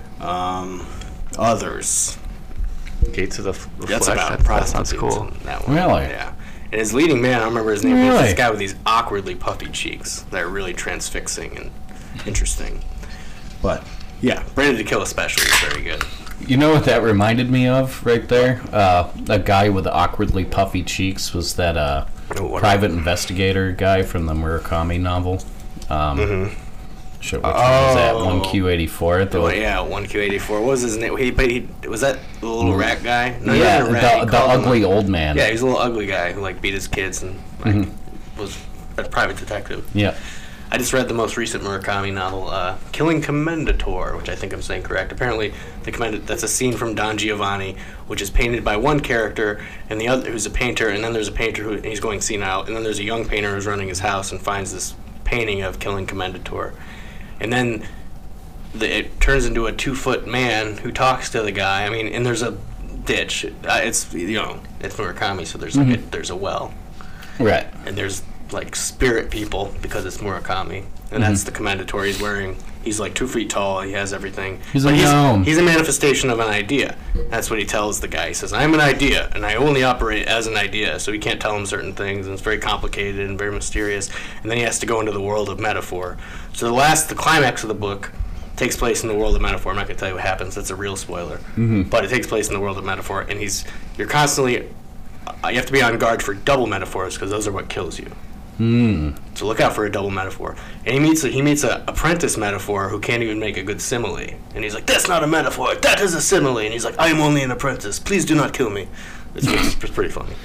um, others. Gates of the, F- the That's Flesh. about That, that sounds prostitutes cool. in That one. Really? Yeah. And his leading man, I don't remember his name, but he's Really? this guy with these awkwardly puffy cheeks that are really transfixing and interesting. But yeah, Branded to Kill especially is very good. You know what that reminded me of right there? Uh, a guy with awkwardly puffy cheeks was that uh, Oh, what- private investigator guy from the Murakami novel. Um, Mhm. Shit, which one was that? Oh. one Q eighty-four? The, Oh, yeah, one Q eighty-four. What was his name? He, but he was that the little rat guy? No, he yeah, wasn't a rat. He the, the called him ugly a- old man. Yeah, he was a little ugly guy who like beat his kids and like Mhm. was a private detective. Yeah. I just read the most recent Murakami novel, uh, Killing Commendator, which I think I'm saying correct. Apparently, the commend- that's a scene from Don Giovanni, which is painted by one character, and the other who's a painter, and then there's a painter who he's going senile, and then there's a young painter who's running his house and finds this painting of Killing Commendator, and then the, it turns into a two-foot man who talks to the guy. I mean, and there's a ditch. Uh, it's you know it's Murakami, so there's like a, there's a well. Right. And there's like spirit people because it's Murakami, and that's the commendatory he's wearing. He's like two feet tall. He has everything. He's a But gnome. He's a manifestation of an idea. That's what he tells the guy. He says, "I'm an idea, and I only operate as an idea." So he can't tell him certain things, and it's very complicated and very mysterious. And then he has to go into the world of metaphor. So the last, the climax of the book takes place in the world of metaphor. I'm not gonna tell you what happens. That's a real spoiler. Mm-hmm. But it takes place in the world of metaphor, and he's you're constantly uh, you have to be on guard for double metaphors because those are what kills you. Hmm. So look out for a double metaphor. And he meets a, he meets a apprentice metaphor who can't even make a good simile. And he's like, "That's not a metaphor. That is a simile." And he's like, "I am only an apprentice. Please do not kill me." It's, it's, it's pretty funny.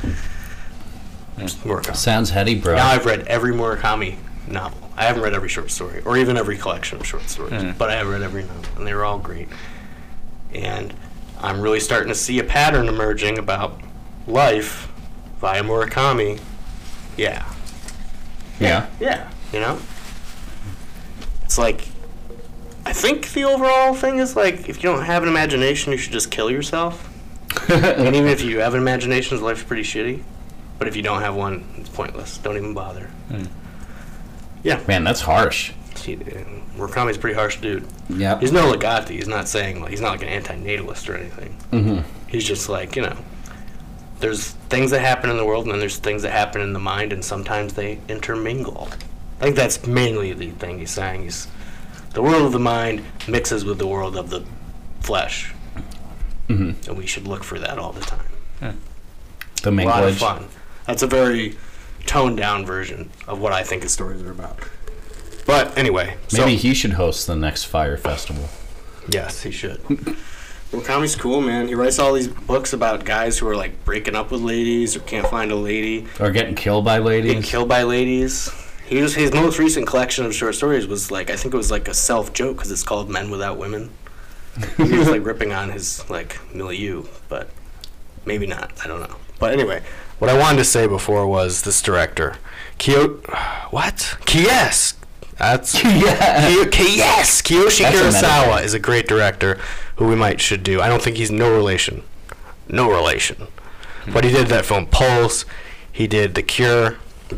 Just Murakami. Sounds heady, bro. Now I've read every Murakami novel. I haven't read every short story or even every collection of short stories, Mm. but I have read every novel, and they were all great. And I'm really starting to see a pattern emerging about life via Murakami. Yeah. Yeah. Yeah. You know? It's like, I think the overall thing is like, if you don't have an imagination, you should just kill yourself. And even if you have an imagination, life's pretty shitty. But if you don't have one, it's pointless. Don't even bother. Mm. Yeah. Man, that's harsh. He, Murakami's a pretty harsh dude. Yeah. He's no Legati. He's not saying, like, he's not like an anti-natalist or anything. Mm-hmm. He's just like, you know, there's things that happen in the world and then there's things that happen in the mind, and sometimes they intermingle. I think that's mainly the thing he's saying. He's the world of the mind mixes with the world of the flesh. Mm-hmm. And we should look for that all the time. The A lot of minglage. fun. That's a very toned down version of what I think his stories are about. But anyway, Maybe so, he should host the next Fire Festival. yes, he should. Murakami's cool, man. He writes all these books about guys who are like breaking up with ladies or can't find a lady, Or getting killed by ladies. getting killed by ladies. He was, his most recent collection of short stories was like, I think it was like a self joke because it's called Men Without Women. He was like ripping on his like milieu, but maybe not. I don't know. But anyway, what I wanted to say before was this director, Kyo, what? Kiyes. That's Yeah. Ki- Kiyes. Kiyoshi That's a Kurosawa metaphor. is a great director who we might should do. I don't think he's no relation, no relation. But he did that film Pulse. He did The Cure.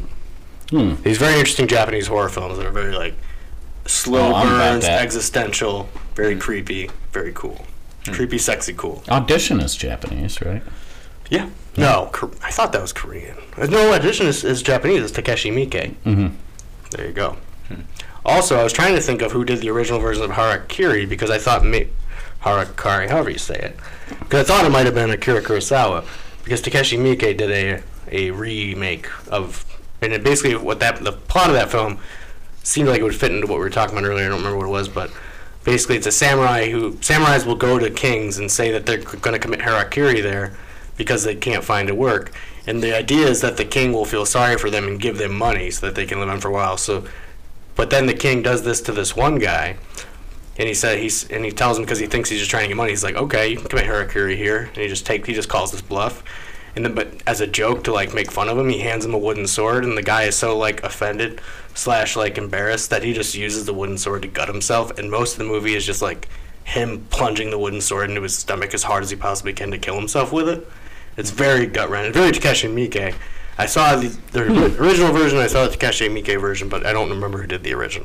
Hmm. These very interesting Japanese horror films that are very like slow Oh, I'm about burns, that. existential, very creepy, very cool. Creepy, sexy, cool. Audition is Japanese, right? Yeah. No, Kor- I thought that was Korean. Uh, No, Audition is, is Japanese. It's Takeshi Miike. Mm-hmm. There you go. Also, I was trying to think of who did the original version of Harakiri because I thought may- Harakari, however you say it, because I thought it might have been Akira Kurosawa because Takeshi Miike did a a remake of, and it basically what that the plot of that film seemed like it would fit into what we were talking about earlier. I don't remember what it was, but basically it's a samurai who samurais will go to kings and say that they're going to commit harakiri there because they can't find a work, and the idea is that the king will feel sorry for them and give them money so that they can live on for a while. So, but then the king does this to this one guy, and he said he's and he tells him because he thinks he's just trying to get money. He's like, okay, you can commit harakiri here, and he just take he just calls this bluff. And then, but as a joke to like make fun of him, he hands him a wooden sword, and the guy is so like offended slash like embarrassed that he just uses the wooden sword to gut himself. And most of the movie is just like him plunging the wooden sword into his stomach as hard as he possibly can to kill himself with it. It's very gut wrenching, very Takeshi Miike. I saw the, the original version, I saw the Takeshi Miike version, but I don't remember who did the original.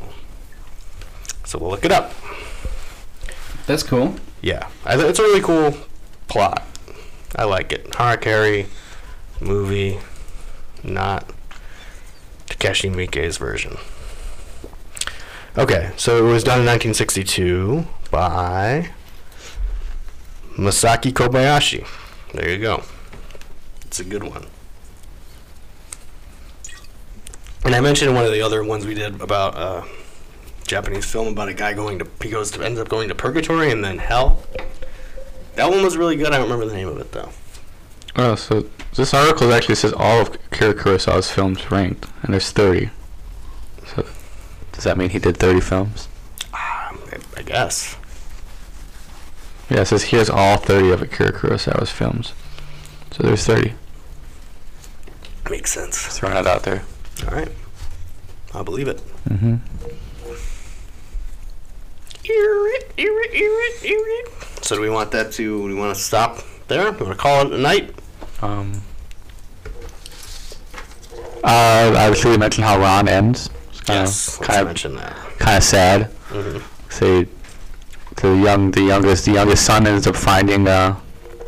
So we'll look it up. That's cool. Yeah, I th- it's a really cool plot. I like it. Harakiri movie, not Takeshi Miike's version. Okay, so it was done in nineteen sixty-two by Masaki Kobayashi. There you go. It's a good one. And I mentioned one of the other ones we did about uh, Japanese film about a guy going to he goes to ends up going to purgatory and then hell. That one was really good. I don't remember the name of it though. Oh, so this article actually says all of Akira Kurosawa's films ranked, and there's thirty. So does that mean he did thirty films? I, I guess. Yeah, it says here's all thirty of Akira Kurosawa's films. So there's thirty. Makes sense. Just throwing it out there. All right. I'll believe it. Mm-hmm. So do we want that to? Do we want to stop there? Do we want to call it a night? Um. Uh, I should we mention how Ron ends? It's kinda, Yes. Let's kind of, mention that. kind of sad. Mm-hmm. Say, the young, the youngest, the youngest son ends up finding uh,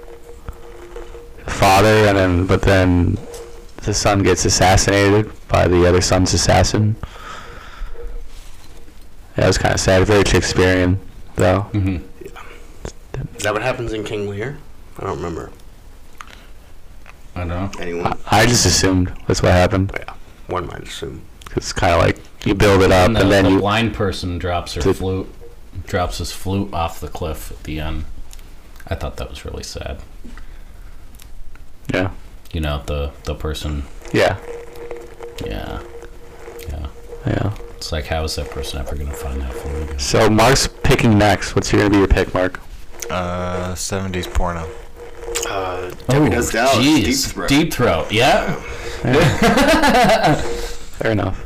father, and then, but then the son gets assassinated by the other son's assassin. Yeah, it was kind of sad. Very Shakespearean, though. Mm-hmm. Is that what happens in King Lear? I don't remember. I don't know. Anyone? I, I just assumed that's what happened. Yeah, one might assume. It's kind of like you build it up, And the, and then the you. blind person drops her The- flute, drops his flute off the cliff at the end. I thought that was really sad. Yeah. You know, the the person. Yeah. Yeah. Yeah. Yeah. It's like, how is that person ever gonna find that flute again? So Mark's picking next. What's gonna be your pick, Mark? Uh, seventies porno. Uh, Debbie Does Dallas. Deep jeez. Throat. Deep Throat. Yeah. Fair enough.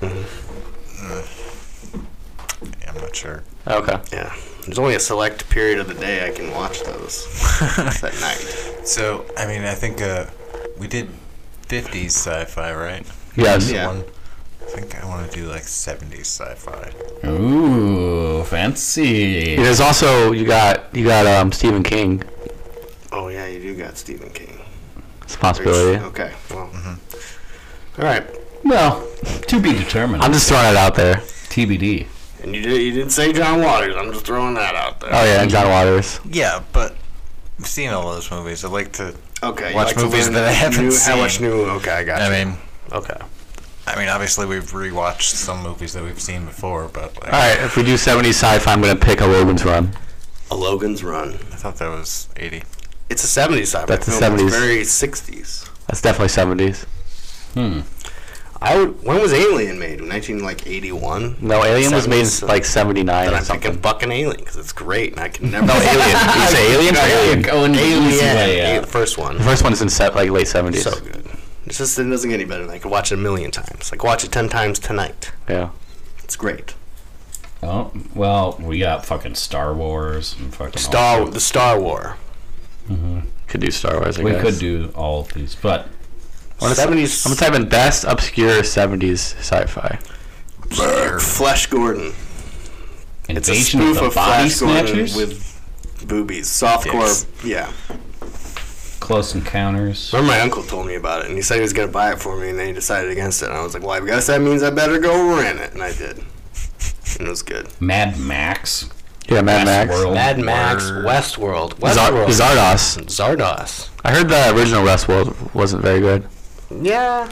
Yeah, I'm not sure. Okay. Yeah. There's only a select period of the day I can watch those. It's at night. So, I mean, I think uh, we did fifties sci-fi, right? Yes. Yeah. One. I think I want to do like seventies sci-fi. Ooh, fancy. There's also you got you got um Stephen King. Oh yeah, you do got Stephen King. It's a possibility. Okay. Well. All right. Well, to be determined. I'm just throwing it out there. T B D. And you, did, you didn't say John Waters. I'm just throwing that out there. Oh yeah, and John Waters. Yeah, but I've seen all those movies. I like to Okay. you watch like to movies learn that I haven't new, seen. How much new? Okay, I got you. I mean, Okay. I mean, obviously we've rewatched some movies that we've seen before, but like, All right, if we do seventies sci-fi, I'm gonna pick A Logan's Run. A Logan's Run. I thought that was eighty. It's a seventies sci-fi That's a film. seventies. It's very sixties. That's definitely seventies. Hmm. I would, when was Alien made? nineteen like eighty-one. No, Alien was made in seventies? like seventy-nine Then or I'm something. thinking fucking Alien because it's great and I can never. No, Alien. You say Alien or Alien? Going the easy way Alien. out. The first one. The first one is in set like late seventies. So good. It's just it doesn't get any better. I could watch it a million times. I could watch it ten times tonight. Yeah. It's great. Oh, well, we got fucking Star Wars and fucking all Star sorts. the Star War. Could do Star Wars. I We guess. could do all of these, but I'm gonna, seventies. I'm gonna type in best obscure seventies sci-fi. Flash Gordon. It's a Invasion of spoof the of Body Flash Gordon Snatchers, with boobies. Softcore. Yes. Yeah. Close Encounters. Remember my uncle told me about it, and he said he was going to buy it for me, and then he decided against it. And I was like, well, I guess that means I better go rent it. And I did. And it was good. Mad Max. Yeah, Mad Max. Westworld. Mad Max, Word. Westworld. Zar- Westworld. Zardos. Zardos. I heard the original Westworld wasn't very good. Yeah.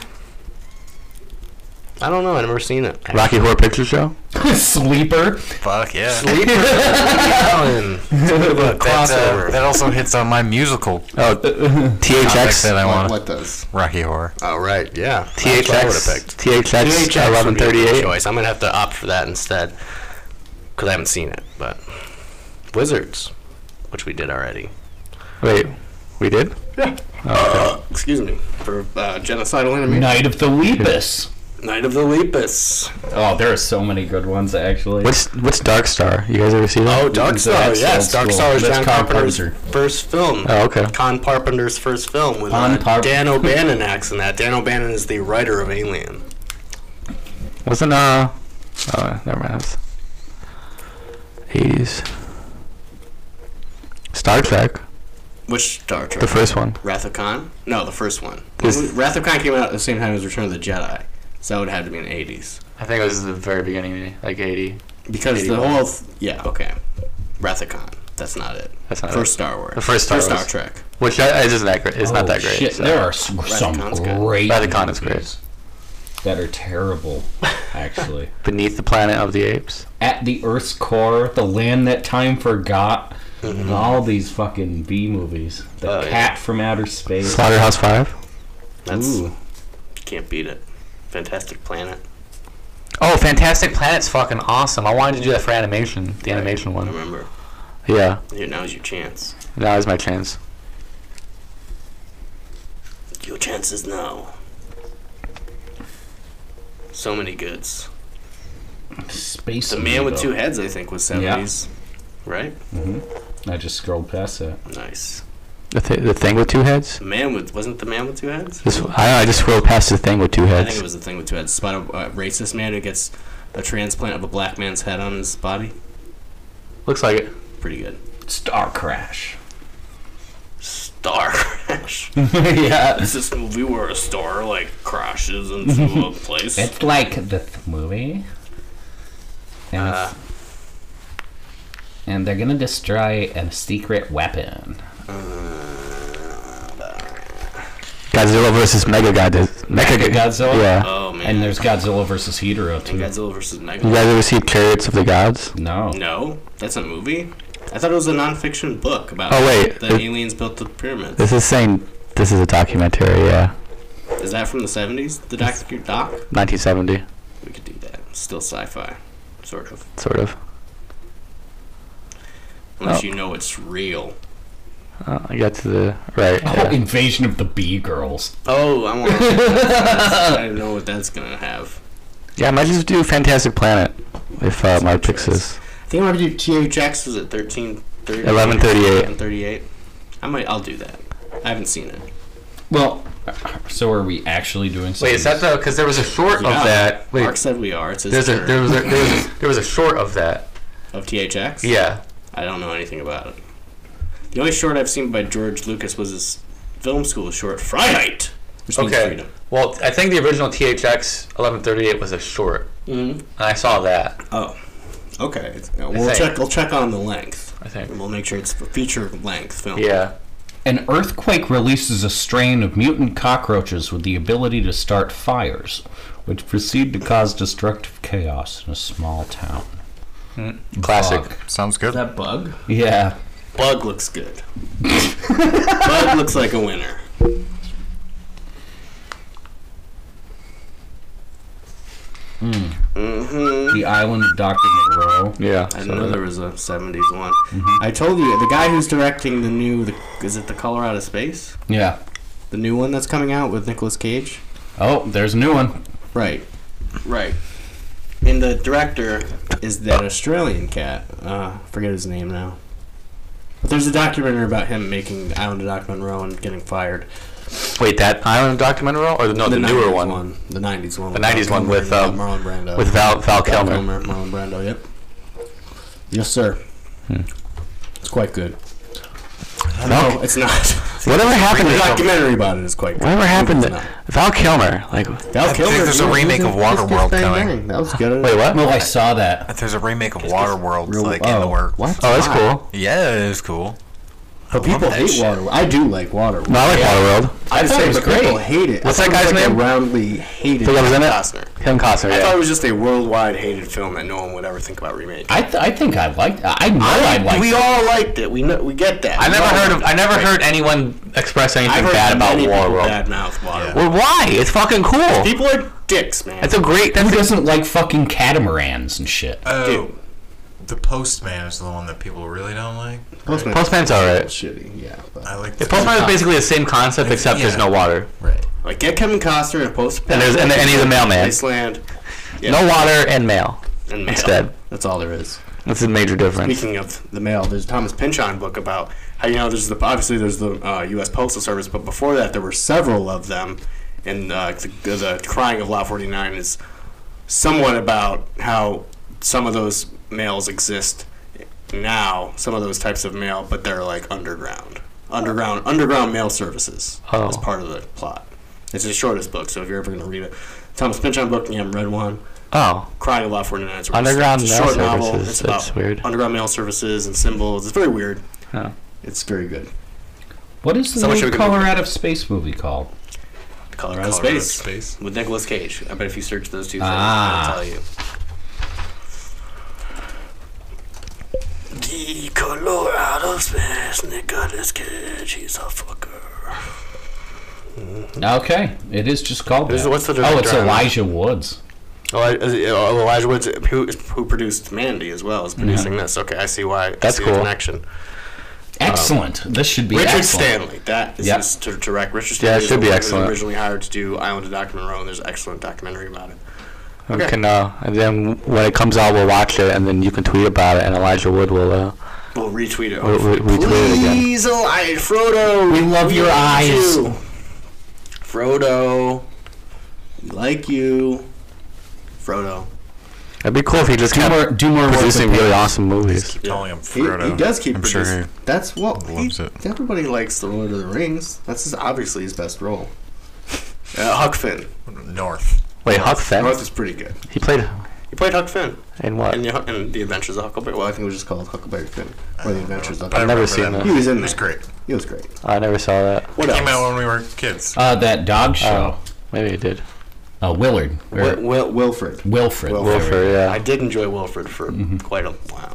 I don't know. I've never seen it. Rocky Horror Picture Show. Sleeper. Fuck yeah. Sleeper. Allen. It's a bit of a That, crossover. uh, that also hits on my musical Oh, T H topic X. that I What, want. what does? Rocky Horror. Oh, right. Yeah. T H That's what I would have X. picked. T H X. T H X eleven would be a good thirty-eight. choice. I'm going to have to opt for that instead. Because I haven't seen it. But Wizards, which we did already. Wait, we did? Yeah. Uh, excuse me. For uh, genocidal enemy. Night of the Lepus. Night of the Lepus. Oh, there are so many good ones, actually. What's what's Dark Star? You guys ever see that? Oh, Dark That's Star. old Yes, Dark school. Star is That's John Con Carpenter's Carpenter. first film. Oh, okay. Con Carpenter's first film with Con uh, Par- Dan O'Bannon acts in that. Dan O'Bannon is the writer of Alien. Wasn't uh? Oh, never mind. eighties. Star Trek, Which Star Trek? the first one. Wrath of Khan? No, the first one. This- Wrath of Khan came out at the same time as Return of the Jedi, so that would have to be in the eighties. I think it was the very beginning, like eighty. Because the eighty-one. whole... Th- yeah, okay. Wrath of Khan. That's not it. That's not First it. Star Wars. The first Star First Wars. Star Trek. Which uh, isn't that great. It's Oh, not that great. Shit, so. there are s- some Khan's good. great Wrath of Khan is movies that are terrible, actually. Beneath the Planet of the Apes. At the Earth's Core, The Land That Time Forgot, and all these fucking B movies. The Oh, yeah. Cat from Outer Space. Slaughterhouse Five. That's... Ooh. Can't beat it. Fantastic Planet. Oh, Fantastic Planet's fucking awesome. I wanted to do that for animation, the animation I one. remember. Yeah, Here, now's your chance. that was my chance. Your chance is now. So many goods. Space The Man with Amiibo. Two Heads, I think, was seventies. Right? I just scrolled past that. Nice. The, th- the thing with two heads. The Man with... Wasn't The Man with Two Heads? This, I, I just scrolled past the thing with two I heads. think it was The Thing with Two Heads. It's about a uh, racist man who gets a transplant of a black man's head on his body. Looks like it. Pretty good. Star Crash. Star Crash. Yeah. It's this movie where a star, like, crashes into a place. It's like the th- movie. And, Uh, it's- and they're gonna destroy a secret weapon. Godzilla versus Mega Godzilla. Mega Godzilla? Yeah. oh, man. And there's Godzilla versus Hedorah And too. Godzilla versus You Megalon. guys ever see Chariots of the Gods? No. No, that's a movie. I thought it was a non-fiction book about Oh, wait. the It- aliens built the pyramids. This is saying this is a documentary. Yeah, Is that from the seventies? The doc? doc? nineteen seventy, We could do that. Still sci-fi, sort of. sort of. Unless Oh. you know it's real. Uh, I got to the right. Oh, yeah. Invasion of the Bee Girls. Oh, I want. I don't know what that's gonna have. Yeah, I might just do Fantastic Planet if uh, my picks is. I think I'm gonna do T H X. Was it thirteen thirty? eleven thirty-eight. eleven thirty-eight. I might. I'll do that. I haven't seen it. Well, so are we actually doing something? Wait, is that the? Because there was a short Yeah. of that. Wait, Mark said we are. It's his there's a turn. there was a there was a, there was a short of that. Of T H X. Yeah. I don't know anything about it. The only short I've seen by George Lucas was his film school short, Freiheit, which means Okay. freedom. Well, I think the original T H X eleven thirty-eight was a short, Mm-hmm. and I saw that. Oh, Okay, it's, uh, we'll think. check. We'll check on the length. I think. And we'll make sure it's a feature length film. Yeah. An earthquake releases a strain of mutant cockroaches with the ability to start fires, which proceed to cause destructive chaos in a small town. Mm. Classic. Bug. Sounds good. Is that Bug? Yeah. Bug looks good. Bug looks like a winner. Mm. Mm-hmm. The Island of Doctor Monroe. Yeah. I didn't know there was a seventies one. Mm-hmm. I told you, the guy who's directing the new, the, is it the Color Out of Space? Yeah. The new one that's coming out with Nicolas Cage? Oh, there's a new one. Right. Right. And the director is that Australian cat. Uh, forget his name now. But there's a documentary about him making the Island of Doctor Monroe and getting fired. Wait, that Island of Doctor Monroe, or the, no, the, the newer one? one? The nineties one. The nineties one with um, Marlon Brando. With Val Val Kilmer. Kilmer. Marlon Brando. Yep. Yes, sir. Hmm. It's quite good. No, no it's not. Whatever happened The to documentary about it is quite good. Whatever happened to not. Val Kilmer? Like Val I Kilmer. think there's a remake of Waterworld coming. That was good. Wait, what? No, I saw that. There's a remake of Waterworld Real- like oh, in the works. What? Oh, that's cool. Yeah, it was cool. But I love people that hate shit. Waterworld. I do like Waterworld. No, I like Waterworld. I thought say, it was but people great. hate it. What's I that thought it guy's was like name? A roundly hated. Think I was in it? Costner. Kevin Costner, I thought yeah. it was just a worldwide hated film that no one would ever think about remaking. I th- I think I liked. I know I, liked. we it. all liked it. We know, we get that. I We never all heard of. liked I never it. heard anyone express anything I've heard bad about many people Waterworld. bad mouth Waterworld. Well, why? It's fucking cool. People are dicks, man. It's a great. Who That's a, doesn't like fucking catamarans and shit? Oh, Dude. the Postman is the one that people really don't like. Postman. Postman's alright. Shitty, yeah. But I like The the Postman is basically the same concept except there's no water. Right. like get Kevin Costner and Postman. And there's- and- and he's a mailman. Iceland. Yeah. No water and mail. And mail. instead. That's all there is. That's a major difference. Speaking of the mail, there's a Thomas Pynchon book about how, you know, there's the obviously there's the uh, U S Postal Service, but before that there were several of them, and uh, the, the Crying of Lot forty-nine is somewhat about how some of those mails exist now, some of those types of mail, but they're like underground, underground, underground mail services Oh. as part of the plot. It's the shortest book, so if you're ever going to read it, Thomas Pynchon book and you haven't read one, Oh. Crying of Lot forty-nine. It's a- Underground it's a mail short novel. services, It's that's about weird. underground mail services and symbols. It's very weird. Oh. It's very good. What is the Someone new should- Color Out of Space movie called? Color Out of Color Out of Space, Space. with Nicolas Cage. I bet if you search those two things, Ah. it'll tell you. The Color Out of Space, Nicolas Cage. He's a fucker. Okay, it is just called Who's- that. what's the oh, director it's on it? Elijah Woods. Oh, is it- oh, Elijah Woods, who, who produced Mandy as well, is producing this. Okay, I see why. That's I see cool. The connection. Excellent. this should be Richard excellent. Stanley. That is Yep. his to direct. Richard Yeah, Stanley it is should the be one who was excellent. originally hired to do Island of Doctor Monroe, and there's an excellent documentary about it. We Okay. can, uh, and then when it comes out, we'll watch it, and then you can tweet about it, and Elijah Wood will. Uh, We'll retweet it. We'll re- retweet it again. Please, Elijah, Frodo. We love your like eyes. you. Frodo. We like you. Frodo. it'd be cool if he just Do kept more, do more work producing with really Pixar. awesome movies. Keep calling him He, Frodo. he does keep I'm sure producing. he That's what he, loves it. everybody likes the Lord of the Rings. That's his, obviously his best role. Uh, Huck Finn. North. Wait, Huck Finn? North is pretty good. He played He played Huck Finn in what? in the, in the Adventures of Huckleberry. Well, I think it was just called Huckleberry Finn, or the Adventures of I I've Huckleberry. never remember seen that. He was in It was there. great. He was great. I never saw that. What Came out else? when we were kids. Uh, that dog show. Oh, maybe he did. Uh, Willard. Or Wil- Wil- Wilfred. Wilfred. Wilfred. Wilford, yeah. I did enjoy Wilfred for quite a while.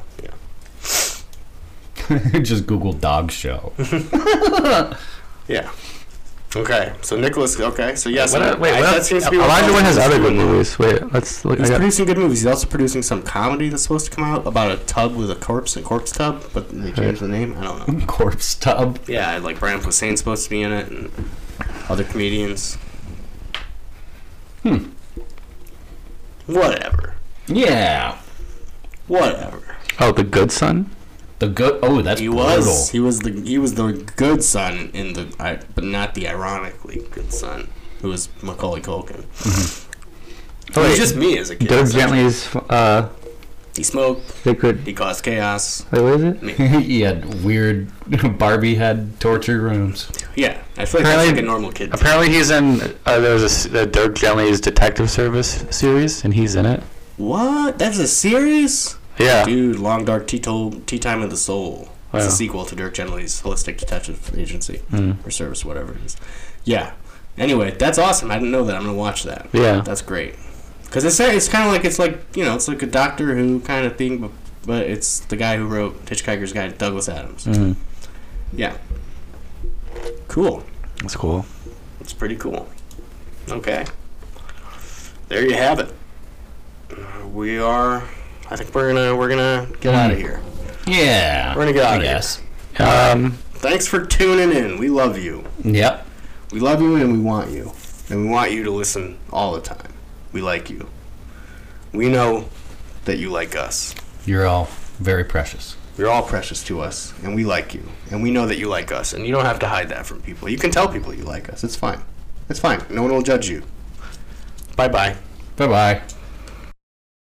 Yeah. Just Google dog show. Yeah. Okay. So Nicholas. Okay. So yes. What, I- wait, I- what that else? seems to be what Elijah Wood has he's other good doing. movies. Wait, let's look. He's I got- producing good movies. He's also producing some comedy that's supposed to come out about a tub with a corpse, a corpse tub, but they changed the name. I don't know. Corpse tub. Yeah, like Brian Posehn's supposed to be in it, and other comedians. Hmm. Whatever. Yeah. Whatever. Oh, The Good Son? The good. Oh, that's He brutal. was. He was the. He was the good son in the. I, but not the ironically good son, who was Macaulay Culkin. Oh, It was wait. just me as a kid. Dirk Gently's, uh, He smoked. they could. He caused chaos. Wait, what is it? Me. he had weird Barbie had torture rooms. Yeah, I feel like that's Apparently- like a normal kid. Apparently, he's in. Uh, there was a, s- a Dirk Gently's Detective Service series, and he's in it. What? That's a series? Yeah. Dude, Long Dark Tea, Tol- Tea Time of the Soul. It's Yeah. a sequel to Dirk Gently's Holistic Detective Agency Mm. or Service, whatever it is. Yeah. Anyway, that's awesome. I didn't know that. I'm gonna watch that. Yeah. That's great. Because it's it's kind of like it's like you know it's like a Doctor Who kind of thing, but, but it's the guy who wrote Hitchhiker's Guide to Douglas Adams. Mm. Yeah. Cool. That's cool. It's pretty cool. Okay. There you have it. Uh, we are. I think we're gonna we're gonna get out of here. Yeah. We're gonna get out I of guess. here. Um, Thanks for tuning in. We love you. Yep. We love you and we want you. And we want you to listen all the time. We like you. We know that you like us. You're all very precious. You're all precious to us, and we like you. And we know that you like us, and you don't have to hide that from people. You can tell people you like us. It's fine. It's fine. No one will judge you. Bye-bye. Bye-bye.